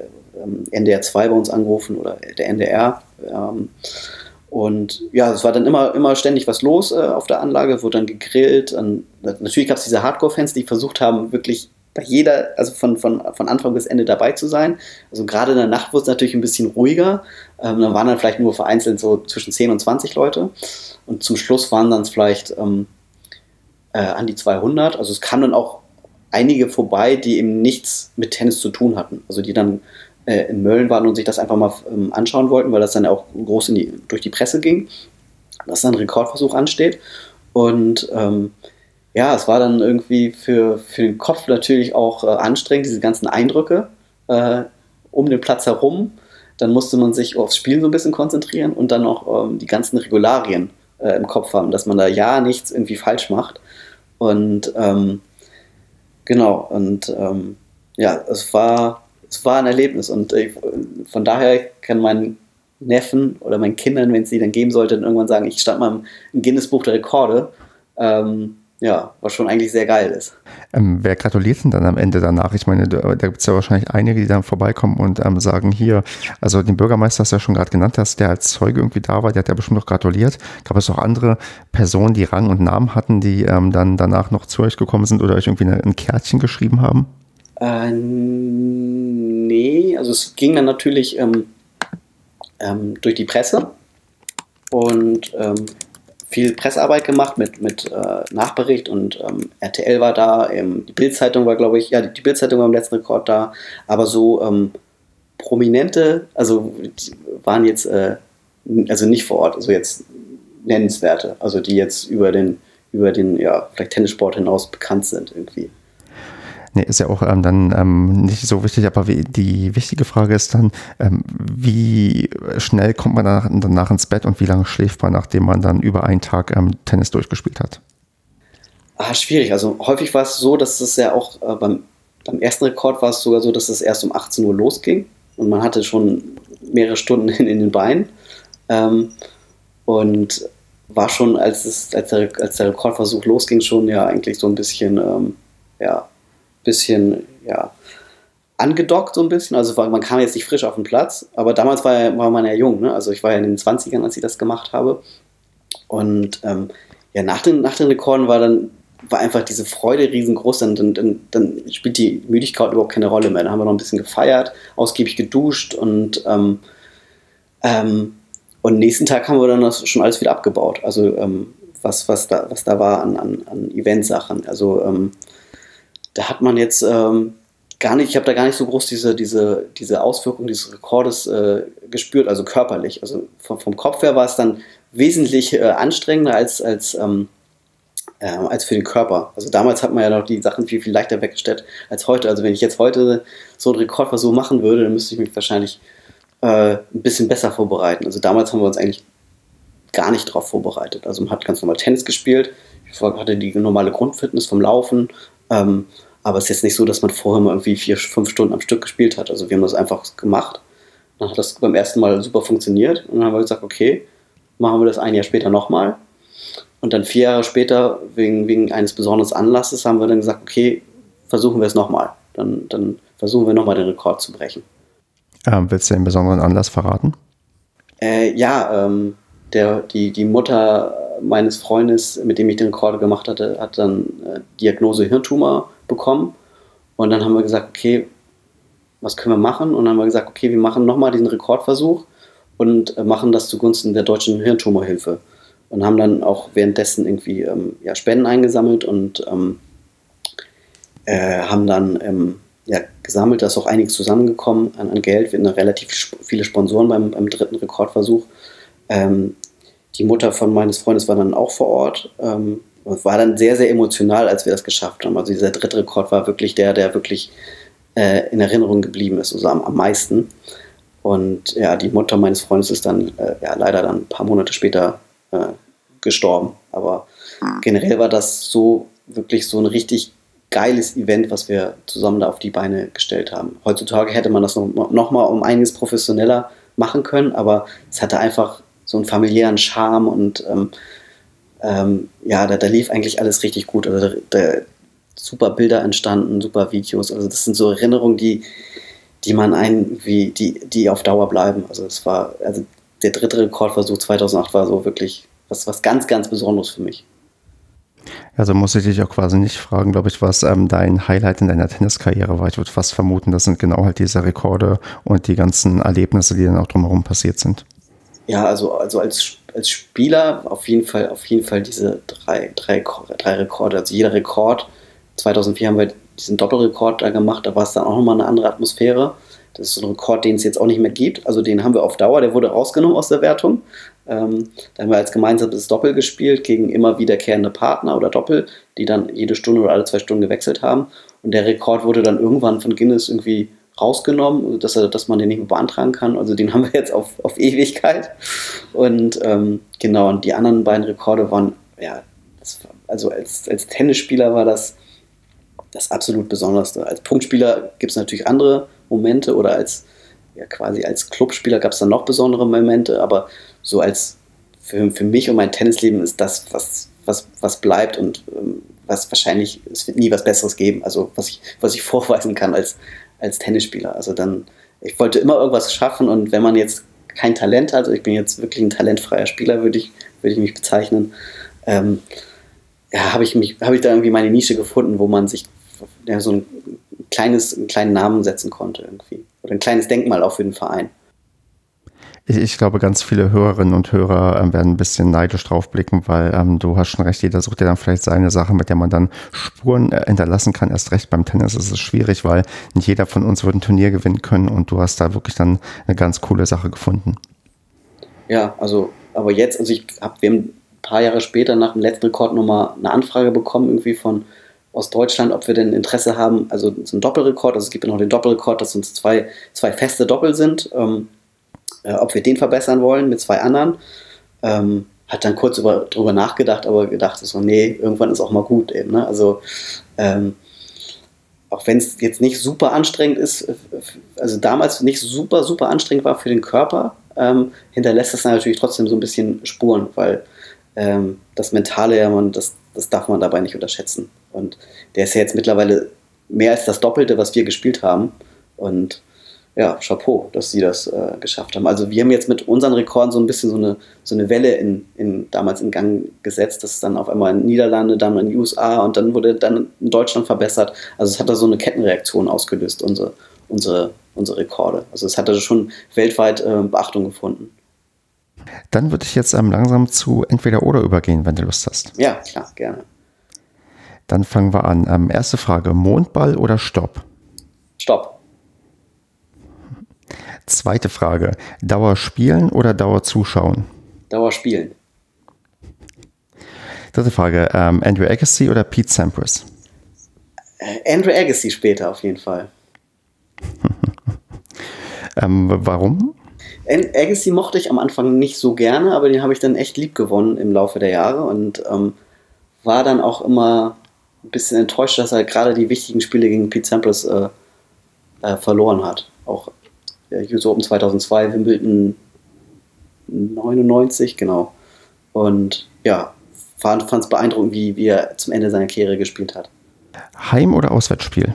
N D R zwei bei uns angerufen oder der N D R. Ähm, und ja, es war dann immer, immer ständig was los äh, auf der Anlage, wurde dann gegrillt. Und natürlich gab es diese Hardcore-Fans, die versucht haben, wirklich bei jeder, also von, von, von Anfang bis Ende dabei zu sein. Also gerade in der Nacht wurde es natürlich ein bisschen ruhiger. Ähm, dann waren dann vielleicht nur vereinzelt so zwischen zehn und zwanzig Leute. Und zum Schluss waren dann vielleicht ähm, äh, an die zweihundert. Also es kamen dann auch einige vorbei, die eben nichts mit Tennis zu tun hatten. Also die dann äh, in Mölln waren und sich das einfach mal ähm, anschauen wollten, weil das dann auch groß in die, durch die Presse ging, dass dann ein Rekordversuch ansteht. Und ähm, ja, es war dann irgendwie für, für den Kopf natürlich auch äh, anstrengend, diese ganzen Eindrücke äh, um den Platz herum. Dann musste man sich aufs Spielen so ein bisschen konzentrieren und dann auch ähm, die ganzen Regularien äh, im Kopf haben, dass man da ja nichts irgendwie falsch macht. Und ähm, genau, und ähm, ja, es war, es war ein Erlebnis. Und ich, von daher kann mein Neffen oder meinen Kindern, wenn es sie dann geben sollte, dann irgendwann sagen, ich stand mal im Guinness-Buch der Rekorde. Ähm, ja, was schon eigentlich sehr geil ist. Ähm, wer gratuliert denn dann am Ende danach? Ich meine, da, da gibt es ja wahrscheinlich einige, die dann vorbeikommen und ähm, sagen, hier, also den Bürgermeister hast du ja schon gerade genannt hast, der als Zeuge irgendwie da war, der hat ja bestimmt noch gratuliert. Gab es auch andere Personen, die Rang und Namen hatten, die ähm, dann danach noch zu euch gekommen sind oder euch irgendwie eine, ein Kärtchen geschrieben haben? Äh, nee, also es ging dann natürlich ähm, ähm, durch die Presse und ähm, viel Pressearbeit gemacht mit, mit äh, Nachbericht und ähm, R T L war da, ähm, die Bild-Zeitung war, glaube ich, ja, die, die Bild-Zeitung war im letzten Rekord da, aber so ähm, Prominente, also die waren jetzt, äh, also nicht vor Ort, also jetzt nennenswerte, also die jetzt über den, über den, ja, vielleicht Tennissport hinaus bekannt sind irgendwie. Nee, ist ja auch ähm, dann ähm, nicht so wichtig, aber wie, die wichtige Frage ist dann, ähm, wie schnell kommt man danach, danach ins Bett und wie lange schläft man, nachdem man dann über einen Tag ähm, Tennis durchgespielt hat? Ah, schwierig. Also häufig war es so, dass es ja auch äh, beim, beim ersten Rekord war es sogar so, dass es erst um achtzehn Uhr losging und man hatte schon mehrere Stunden in, in den Beinen ähm, und war schon, als, es, als, der, als der Rekordversuch losging, schon ja eigentlich so ein bisschen, ähm, ja, bisschen, ja, angedockt so ein bisschen, also man kam jetzt nicht frisch auf den Platz, aber damals war, ja, war man ja jung, ne? Also ich war ja in den zwanzigern, als ich das gemacht habe und ähm, ja, nach den, nach den Rekorden war dann war einfach diese Freude riesengroß, dann, dann, dann, dann spielt die Müdigkeit überhaupt keine Rolle mehr, dann haben wir noch ein bisschen gefeiert, ausgiebig geduscht und ähm, ähm, und nächsten Tag haben wir dann das schon alles wieder abgebaut, also ähm, was, was, da, was da war an, an, an Eventsachen, also ähm, da hat man jetzt ähm, gar nicht, ich habe da gar nicht so groß diese, diese, diese Auswirkung dieses Rekordes äh, gespürt, also körperlich. Also vom, vom Kopf her war es dann wesentlich äh, anstrengender als, als, ähm, äh, als für den Körper. Also damals hat man ja noch die Sachen viel, viel leichter weggestellt als heute. Also wenn ich jetzt heute so einen Rekordversuch machen würde, dann müsste ich mich wahrscheinlich äh, ein bisschen besser vorbereiten. Also damals haben wir uns eigentlich gar nicht drauf vorbereitet. Also man hat ganz normal Tennis gespielt, ich hatte die normale Grundfitness vom Laufen, Ähm, aber es ist jetzt nicht so, dass man vorher mal irgendwie vier, fünf Stunden am Stück gespielt hat. Also wir haben das einfach gemacht. Dann hat das beim ersten Mal super funktioniert. Und dann haben wir gesagt, okay, machen wir das ein Jahr später nochmal. Und dann vier Jahre später, wegen, wegen eines besonderen Anlasses, haben wir dann gesagt, okay, versuchen wir es nochmal. Dann, dann versuchen wir nochmal den Rekord zu brechen. Ähm, willst du den besonderen Anlass verraten? Äh, ja, ähm, der, die, die Mutter meines Freundes, mit dem ich den Rekord gemacht hatte, hat dann äh, Diagnose Hirntumor bekommen. Und dann haben wir gesagt, okay, was können wir machen? Und dann haben wir gesagt, okay, wir machen nochmal diesen Rekordversuch und äh, machen das zugunsten der Deutschen Hirntumorhilfe. Und haben dann auch währenddessen irgendwie ähm, ja, Spenden eingesammelt und ähm, äh, haben dann ähm, ja, gesammelt. Da ist auch einiges zusammengekommen an, an Geld. Wir hatten relativ sp- viele Sponsoren beim, beim dritten Rekordversuch. Ähm, Die Mutter von meines Freundes war dann auch vor Ort ähm, und war dann sehr, sehr emotional, als wir das geschafft haben. Also dieser dritte Rekord war wirklich der, der wirklich äh, in Erinnerung geblieben ist, also am, am meisten. Und ja, die Mutter meines Freundes ist dann äh, ja, leider dann ein paar Monate später äh, gestorben. Aber generell war das so wirklich so ein richtig geiles Event, was wir zusammen da auf die Beine gestellt haben. Heutzutage hätte man das noch, noch mal um einiges professioneller machen können, aber es hatte einfach so einen familiären Charme und ähm, ähm, ja, da, da lief eigentlich alles richtig gut. Also da, da, super Bilder entstanden, super Videos. Also das sind so Erinnerungen, die, die man einen, wie, die, die auf Dauer bleiben. Also es war, also der dritte Rekordversuch zweitausendacht war so wirklich was, was ganz, ganz Besonderes für mich. Also muss ich dich auch quasi nicht fragen, glaube ich, was ähm, dein Highlight in deiner Tenniskarriere war. Ich würde fast vermuten, das sind genau halt diese Rekorde und die ganzen Erlebnisse, die dann auch drumherum passiert sind. Ja, also, also als, als Spieler auf jeden Fall, auf jeden Fall diese drei, drei, drei Rekorde. Also jeder Rekord, zweitausendvier haben wir diesen Doppelrekord da gemacht, da war es dann auch nochmal eine andere Atmosphäre. Das ist so ein Rekord, den es jetzt auch nicht mehr gibt. Also den haben wir auf Dauer, der wurde rausgenommen aus der Wertung. Ähm, da haben wir als gemeinsames Doppel gespielt gegen immer wiederkehrende Partner oder Doppel, die dann jede Stunde oder alle zwei Stunden gewechselt haben. Und der Rekord wurde dann irgendwann von Guinness irgendwie rausgenommen, dass, er, dass man den nicht mehr beantragen kann. Also den haben wir jetzt auf, auf Ewigkeit. Und ähm, genau, und die anderen beiden Rekorde waren ja das, also als, als Tennisspieler war das das absolut Besonderste. Als Punktspieler gibt es natürlich andere Momente oder als ja, quasi als Clubspieler gab es dann noch besondere Momente, aber so als für, für mich und mein Tennisleben ist das, was, was, was bleibt und ähm, was wahrscheinlich, es wird nie was Besseres geben, also was ich, was ich vorweisen kann als, als Tennisspieler. Also dann, ich wollte immer irgendwas schaffen und wenn man jetzt kein Talent hat, also ich bin jetzt wirklich ein talentfreier Spieler, würde ich, würde ich mich bezeichnen, ähm, ja, habe ich mich, habe ich da irgendwie meine Nische gefunden, wo man sich ja, so ein kleines, einen kleinen Namen setzen konnte irgendwie. Oder ein kleines Denkmal auch für den Verein. Ich, ich glaube, ganz viele Hörerinnen und Hörer ähm, werden ein bisschen neidisch drauf blicken, weil ähm, du hast schon recht, jeder sucht ja dann vielleicht seine Sache, mit der man dann Spuren äh, hinterlassen kann. Erst recht beim Tennis ist es schwierig, weil nicht jeder von uns wird ein Turnier gewinnen können und du hast da wirklich dann eine ganz coole Sache gefunden. Ja, also, aber jetzt, also ich habe, wir haben ein paar Jahre später nach dem letzten Rekord nochmal eine Anfrage bekommen, irgendwie von aus Deutschland, ob wir denn Interesse haben, also es ist ein Doppelrekord, also es gibt ja noch den Doppelrekord, dass uns zwei, zwei feste Doppel sind, ähm, äh, ob wir den verbessern wollen mit zwei anderen. Ähm, hat dann kurz über, drüber nachgedacht, aber gedacht, so, nee, irgendwann ist auch mal gut eben. Ne? Also ähm, auch wenn es jetzt nicht super anstrengend ist, also damals nicht super, super anstrengend war für den Körper, ähm, hinterlässt das natürlich trotzdem so ein bisschen Spuren, weil ähm, das Mentale, ja, man, das, das darf man dabei nicht unterschätzen. Und der ist ja jetzt mittlerweile mehr als das Doppelte, was wir gespielt haben. Und ja, Chapeau, dass sie das äh, geschafft haben. Also wir haben jetzt mit unseren Rekorden so ein bisschen so eine, so eine Welle in, in, damals in Gang gesetzt. Das ist dann auf einmal in den Niederlanden, dann in den U S A und dann wurde dann in Deutschland verbessert. Also es hat da so eine Kettenreaktion ausgelöst, unsere, unsere, unsere Rekorde. Also es hat da schon weltweit äh, Beachtung gefunden. Dann würde ich jetzt ähm, langsam zu entweder oder übergehen, wenn du Lust hast. Ja, klar, gerne. Dann fangen wir an. Ähm, erste Frage, Mondball oder Stopp? Stopp. Zweite Frage, Dauer spielen oder Dauer zuschauen? Dauer spielen. Dritte Frage, ähm, Andrew Agassi oder Pete Sampras? Äh, Andrew Agassi später auf jeden Fall. ähm, warum? Agassi mochte ich am Anfang nicht so gerne, aber den habe ich dann echt lieb gewonnen im Laufe der Jahre und ähm, war dann auch immer ein bisschen enttäuscht, dass er gerade die wichtigen Spiele gegen Pete Sampras äh, äh, verloren hat. Auch äh, U S Open zweitausendzwei, Wimbledon neunundneunzig, genau. Und ja, fand es beeindruckend, wie, wie er zum Ende seiner Karriere gespielt hat. Heim- oder Auswärtsspiel?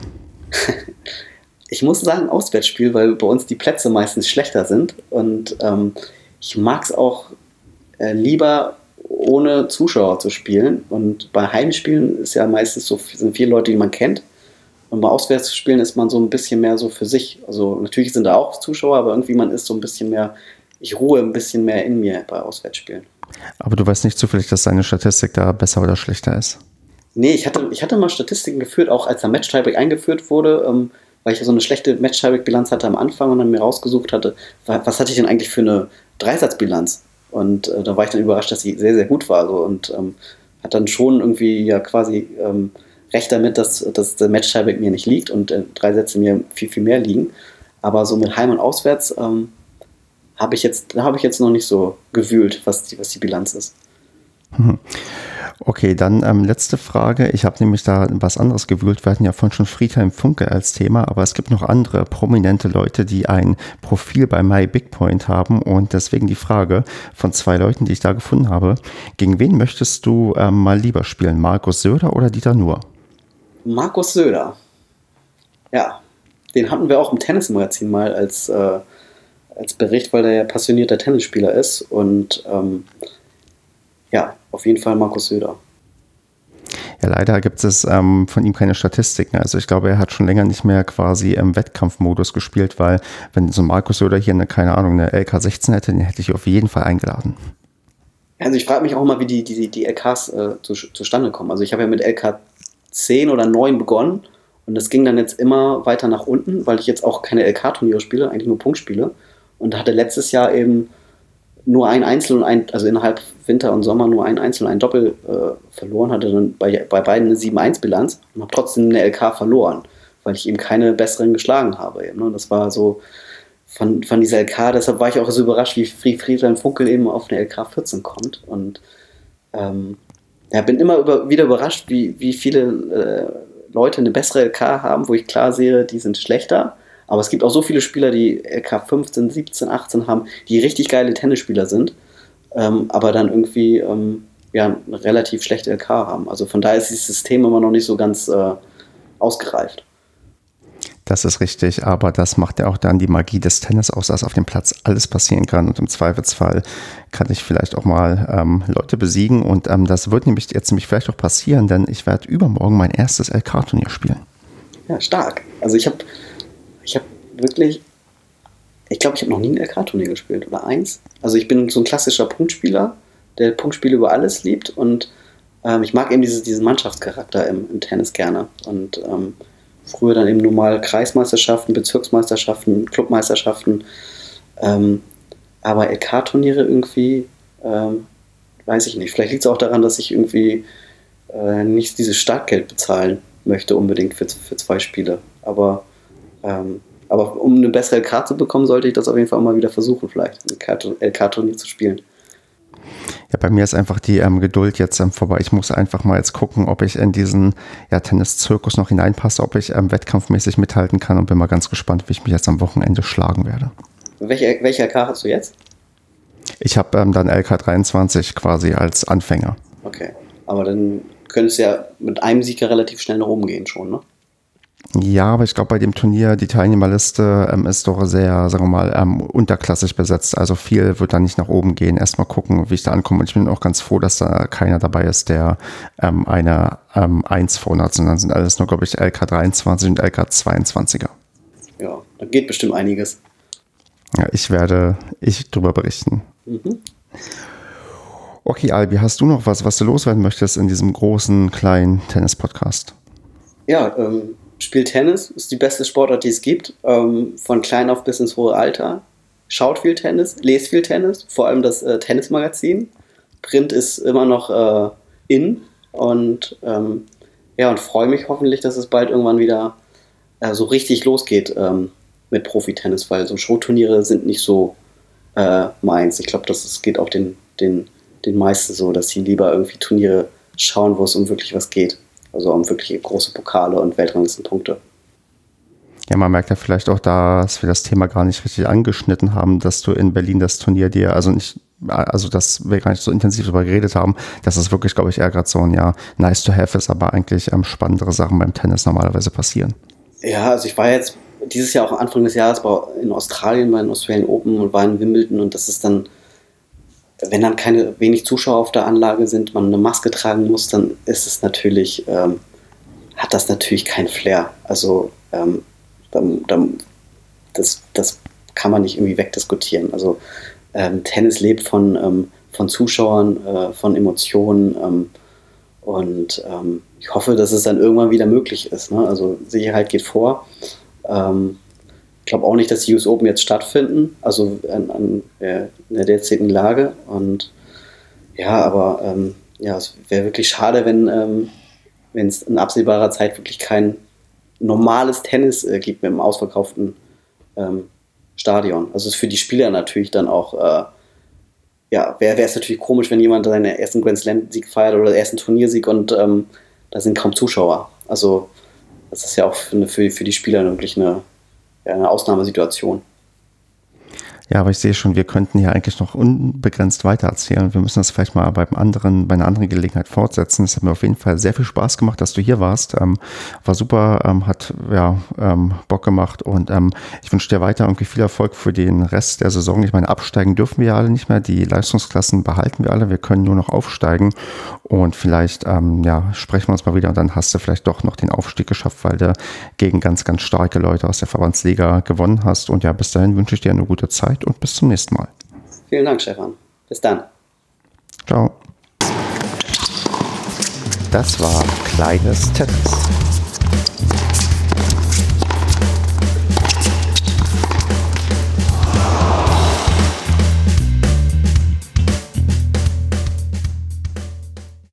Ich muss sagen Auswärtsspiel, weil bei uns die Plätze meistens schlechter sind und ähm, ich mag es auch äh, lieber ohne Zuschauer zu spielen und bei Heimspielen ist ja meistens so, sind viele Leute, die man kennt und bei Auswärtsspielen ist man so ein bisschen mehr so für sich, also natürlich sind da auch Zuschauer, aber irgendwie man ist so ein bisschen mehr, ich ruhe ein bisschen mehr in mir bei Auswärtsspielen. Aber du weißt nicht zufällig, dass deine Statistik da besser oder schlechter ist? Nee, ich hatte, ich hatte mal Statistiken geführt, auch als der Match-Tiebreak eingeführt wurde, ähm, weil ich so eine schlechte Match-Tiebreak-Bilanz hatte am Anfang und dann mir rausgesucht hatte, was hatte ich denn eigentlich für eine Dreisatzbilanz? Und äh, da war ich dann überrascht, dass sie sehr, sehr gut war. So, und ähm, hat dann schon irgendwie ja quasi ähm, recht damit, dass, dass der Match-Tiebreak mir nicht liegt und äh, drei Sätze mir viel, viel mehr liegen. Aber so mit Heim und Auswärts ähm, habe ich jetzt, da habe ich jetzt noch nicht so gewühlt, was die, was die Bilanz ist. Hm. Okay, dann ähm, letzte Frage. Ich habe nämlich da was anderes gewühlt. Wir hatten ja vorhin schon Friedhelm Funkel als Thema, aber es gibt noch andere prominente Leute, die ein Profil bei MyBigPoint haben und deswegen die Frage von zwei Leuten, die ich da gefunden habe. Gegen wen möchtest du ähm, mal lieber spielen? Markus Söder oder Dieter Nuhr? Markus Söder. Ja, den hatten wir auch im Tennismagazin mal als, äh, als Bericht, weil der ja passionierter Tennisspieler ist und ähm, ja, auf jeden Fall Markus Söder. Ja, leider gibt es ähm, von ihm keine Statistiken. Also ich glaube, er hat schon länger nicht mehr quasi im Wettkampfmodus gespielt, weil wenn so Markus Söder hier eine, keine Ahnung, eine L K sechzehn hätte, den hätte ich auf jeden Fall eingeladen. Also ich frage mich auch immer, wie die, die, die L Ks äh, zu, zustande kommen. Also ich habe ja mit L K zehn oder neun begonnen und das ging dann jetzt immer weiter nach unten, weil ich jetzt auch keine L K-Turniere spiele, eigentlich nur Punktspiele. Und hatte letztes Jahr eben nur ein Einzel und ein, also innerhalb Winter und Sommer nur ein Einzel und ein Doppel äh, verloren, hatte dann bei, bei beiden eine sieben eins Bilanz und habe trotzdem eine L K verloren, weil ich eben keine besseren geschlagen habe. Eben, ne? Das war so von, von dieser L K, deshalb war ich auch so überrascht, wie Friedhelm Funkel eben auf eine L K vierzehn kommt und ähm, ja, bin immer über, wieder überrascht, wie, wie viele äh, Leute eine bessere L K haben, wo ich klar sehe, die sind schlechter. Aber es gibt auch so viele Spieler, die L K fünfzehn, siebzehn, achtzehn haben, die richtig geile Tennisspieler sind, ähm, aber dann irgendwie ähm, ja, eine relativ schlechte L K haben. Also von daher ist dieses System immer noch nicht so ganz äh, ausgereift. Das ist richtig, aber das macht ja auch dann die Magie des Tennis aus, dass auf dem Platz alles passieren kann und im Zweifelsfall kann ich vielleicht auch mal ähm, Leute besiegen und ähm, das wird nämlich jetzt nämlich vielleicht auch passieren, denn ich werde übermorgen mein erstes L K-Turnier spielen. Ja, stark. Also ich habe ich hab wirklich, ich glaube, ich habe noch nie ein L K-Turnier gespielt oder eins. Also ich bin so ein klassischer Punktspieler, der Punktspiele über alles liebt und ähm, ich mag eben diese, diesen Mannschaftscharakter im, im Tennis gerne und ähm, früher dann eben nur mal Kreismeisterschaften, Bezirksmeisterschaften, Clubmeisterschaften. Ähm, aber L K-Turniere irgendwie, ähm, weiß ich nicht. Vielleicht liegt es auch daran, dass ich irgendwie äh, nicht dieses Startgeld bezahlen möchte unbedingt für, für zwei Spiele. Aber, ähm, aber um eine bessere L K zu bekommen, sollte ich das auf jeden Fall mal wieder versuchen, vielleicht ein L K-Turnier zu spielen. Ja, bei mir ist einfach die ähm, Geduld jetzt ähm, vorbei. Ich muss einfach mal jetzt gucken, ob ich in diesen ja, Tennis-Zirkus noch hineinpasse, ob ich ähm, wettkampfmäßig mithalten kann und bin mal ganz gespannt, wie ich mich jetzt am Wochenende schlagen werde. Welche, welche L K hast du jetzt? Ich habe ähm, dann L K dreiundzwanzig quasi als Anfänger. Okay, aber dann könntest du ja mit einem Sieg ja relativ schnell nach oben gehen schon, ne? Ja, aber ich glaube, bei dem Turnier, die Teilnehmerliste ähm, ist doch sehr, sagen wir mal, ähm, unterklassig besetzt. Also viel wird da nicht nach oben gehen. Erstmal gucken, wie ich da ankomme. Und ich bin auch ganz froh, dass da keiner dabei ist, der ähm, eine ähm, eins vorne hat, sondern sind alles nur, glaube ich, L K dreiundzwanzig und L K zweiundzwanziger. Ja, da geht bestimmt einiges. Ja, ich werde ich drüber berichten. Mhm. Okay, Albi, hast du noch was, was du loswerden möchtest in diesem großen, kleinen Tennis-Podcast? Ja, ähm, spielt Tennis, ist die beste Sportart, die es gibt. Ähm, von klein auf bis ins hohe Alter. Schaut viel Tennis, lest viel Tennis, vor allem das äh, Tennismagazin. Print ist immer noch äh, in und ähm, ja, und freue mich hoffentlich, dass es bald irgendwann wieder äh, so richtig losgeht ähm, mit Profi-Tennis, weil so Showturniere sind nicht so äh, meins. Ich glaube, das geht auch den, den, den meisten so, dass sie lieber irgendwie Turniere schauen, wo es um wirklich was geht. Also um wirklich große Pokale und Weltranglistenpunkte. Ja, man merkt ja vielleicht auch, dass wir das Thema gar nicht richtig angeschnitten haben, dass du in Berlin das Turnier dir, also nicht, also dass wir gar nicht so intensiv darüber geredet haben, dass es wirklich, glaube ich, eher gerade so ein ja nice to have ist, aber eigentlich ähm, spannendere Sachen beim Tennis normalerweise passieren. Ja, also ich war jetzt dieses Jahr auch Anfang des Jahres war in Australien bei den Australian Open und war in Wimbledon und das ist dann, wenn dann keine wenig Zuschauer auf der Anlage sind, man eine Maske tragen muss, dann ist es natürlich, ähm, hat das natürlich kein Flair. Also ähm, dann, dann, das, das kann man nicht irgendwie wegdiskutieren. Also ähm, Tennis lebt von, ähm, von Zuschauern, äh, von Emotionen ähm, und ähm, ich hoffe, dass es dann irgendwann wieder möglich ist. Ne? Also Sicherheit geht vor. Ähm, Ich glaube auch nicht, dass die U S Open jetzt stattfinden, also an, an äh, in der derzeitigen Lage. Und ja, aber ähm, ja, es wäre wirklich schade, wenn ähm, wenn es in absehbarer Zeit wirklich kein normales Tennis äh, gibt mit einem ausverkauften ähm, Stadion. Also es ist für die Spieler natürlich dann auch, äh, ja, wäre es natürlich komisch, wenn jemand seinen ersten Grand Slam-Sieg feiert oder ersten Turniersieg und ähm, da sind kaum Zuschauer. Also das ist ja auch für, für, für die Spieler wirklich eine eine Ausnahmesituation. Ja, aber ich sehe schon, wir könnten hier eigentlich noch unbegrenzt weiter erzählen. Wir müssen das vielleicht mal beim anderen, bei einer anderen Gelegenheit fortsetzen. Es hat mir auf jeden Fall sehr viel Spaß gemacht, dass du hier warst. Ähm, war super, ähm, hat ja ähm, Bock gemacht und ähm, ich wünsche dir weiter irgendwie viel Erfolg für den Rest der Saison. Ich meine, absteigen dürfen wir ja alle nicht mehr. Die Leistungsklassen behalten wir alle. Wir können nur noch aufsteigen und vielleicht ähm, ja, sprechen wir uns mal wieder und dann hast du vielleicht doch noch den Aufstieg geschafft, weil du gegen ganz, ganz starke Leute aus der Verbandsliga gewonnen hast. Und ja, bis dahin wünsche ich dir eine gute Zeit und bis zum nächsten Mal. Vielen Dank, Stefan. Bis dann. Ciao. Das war Kleines Tennis.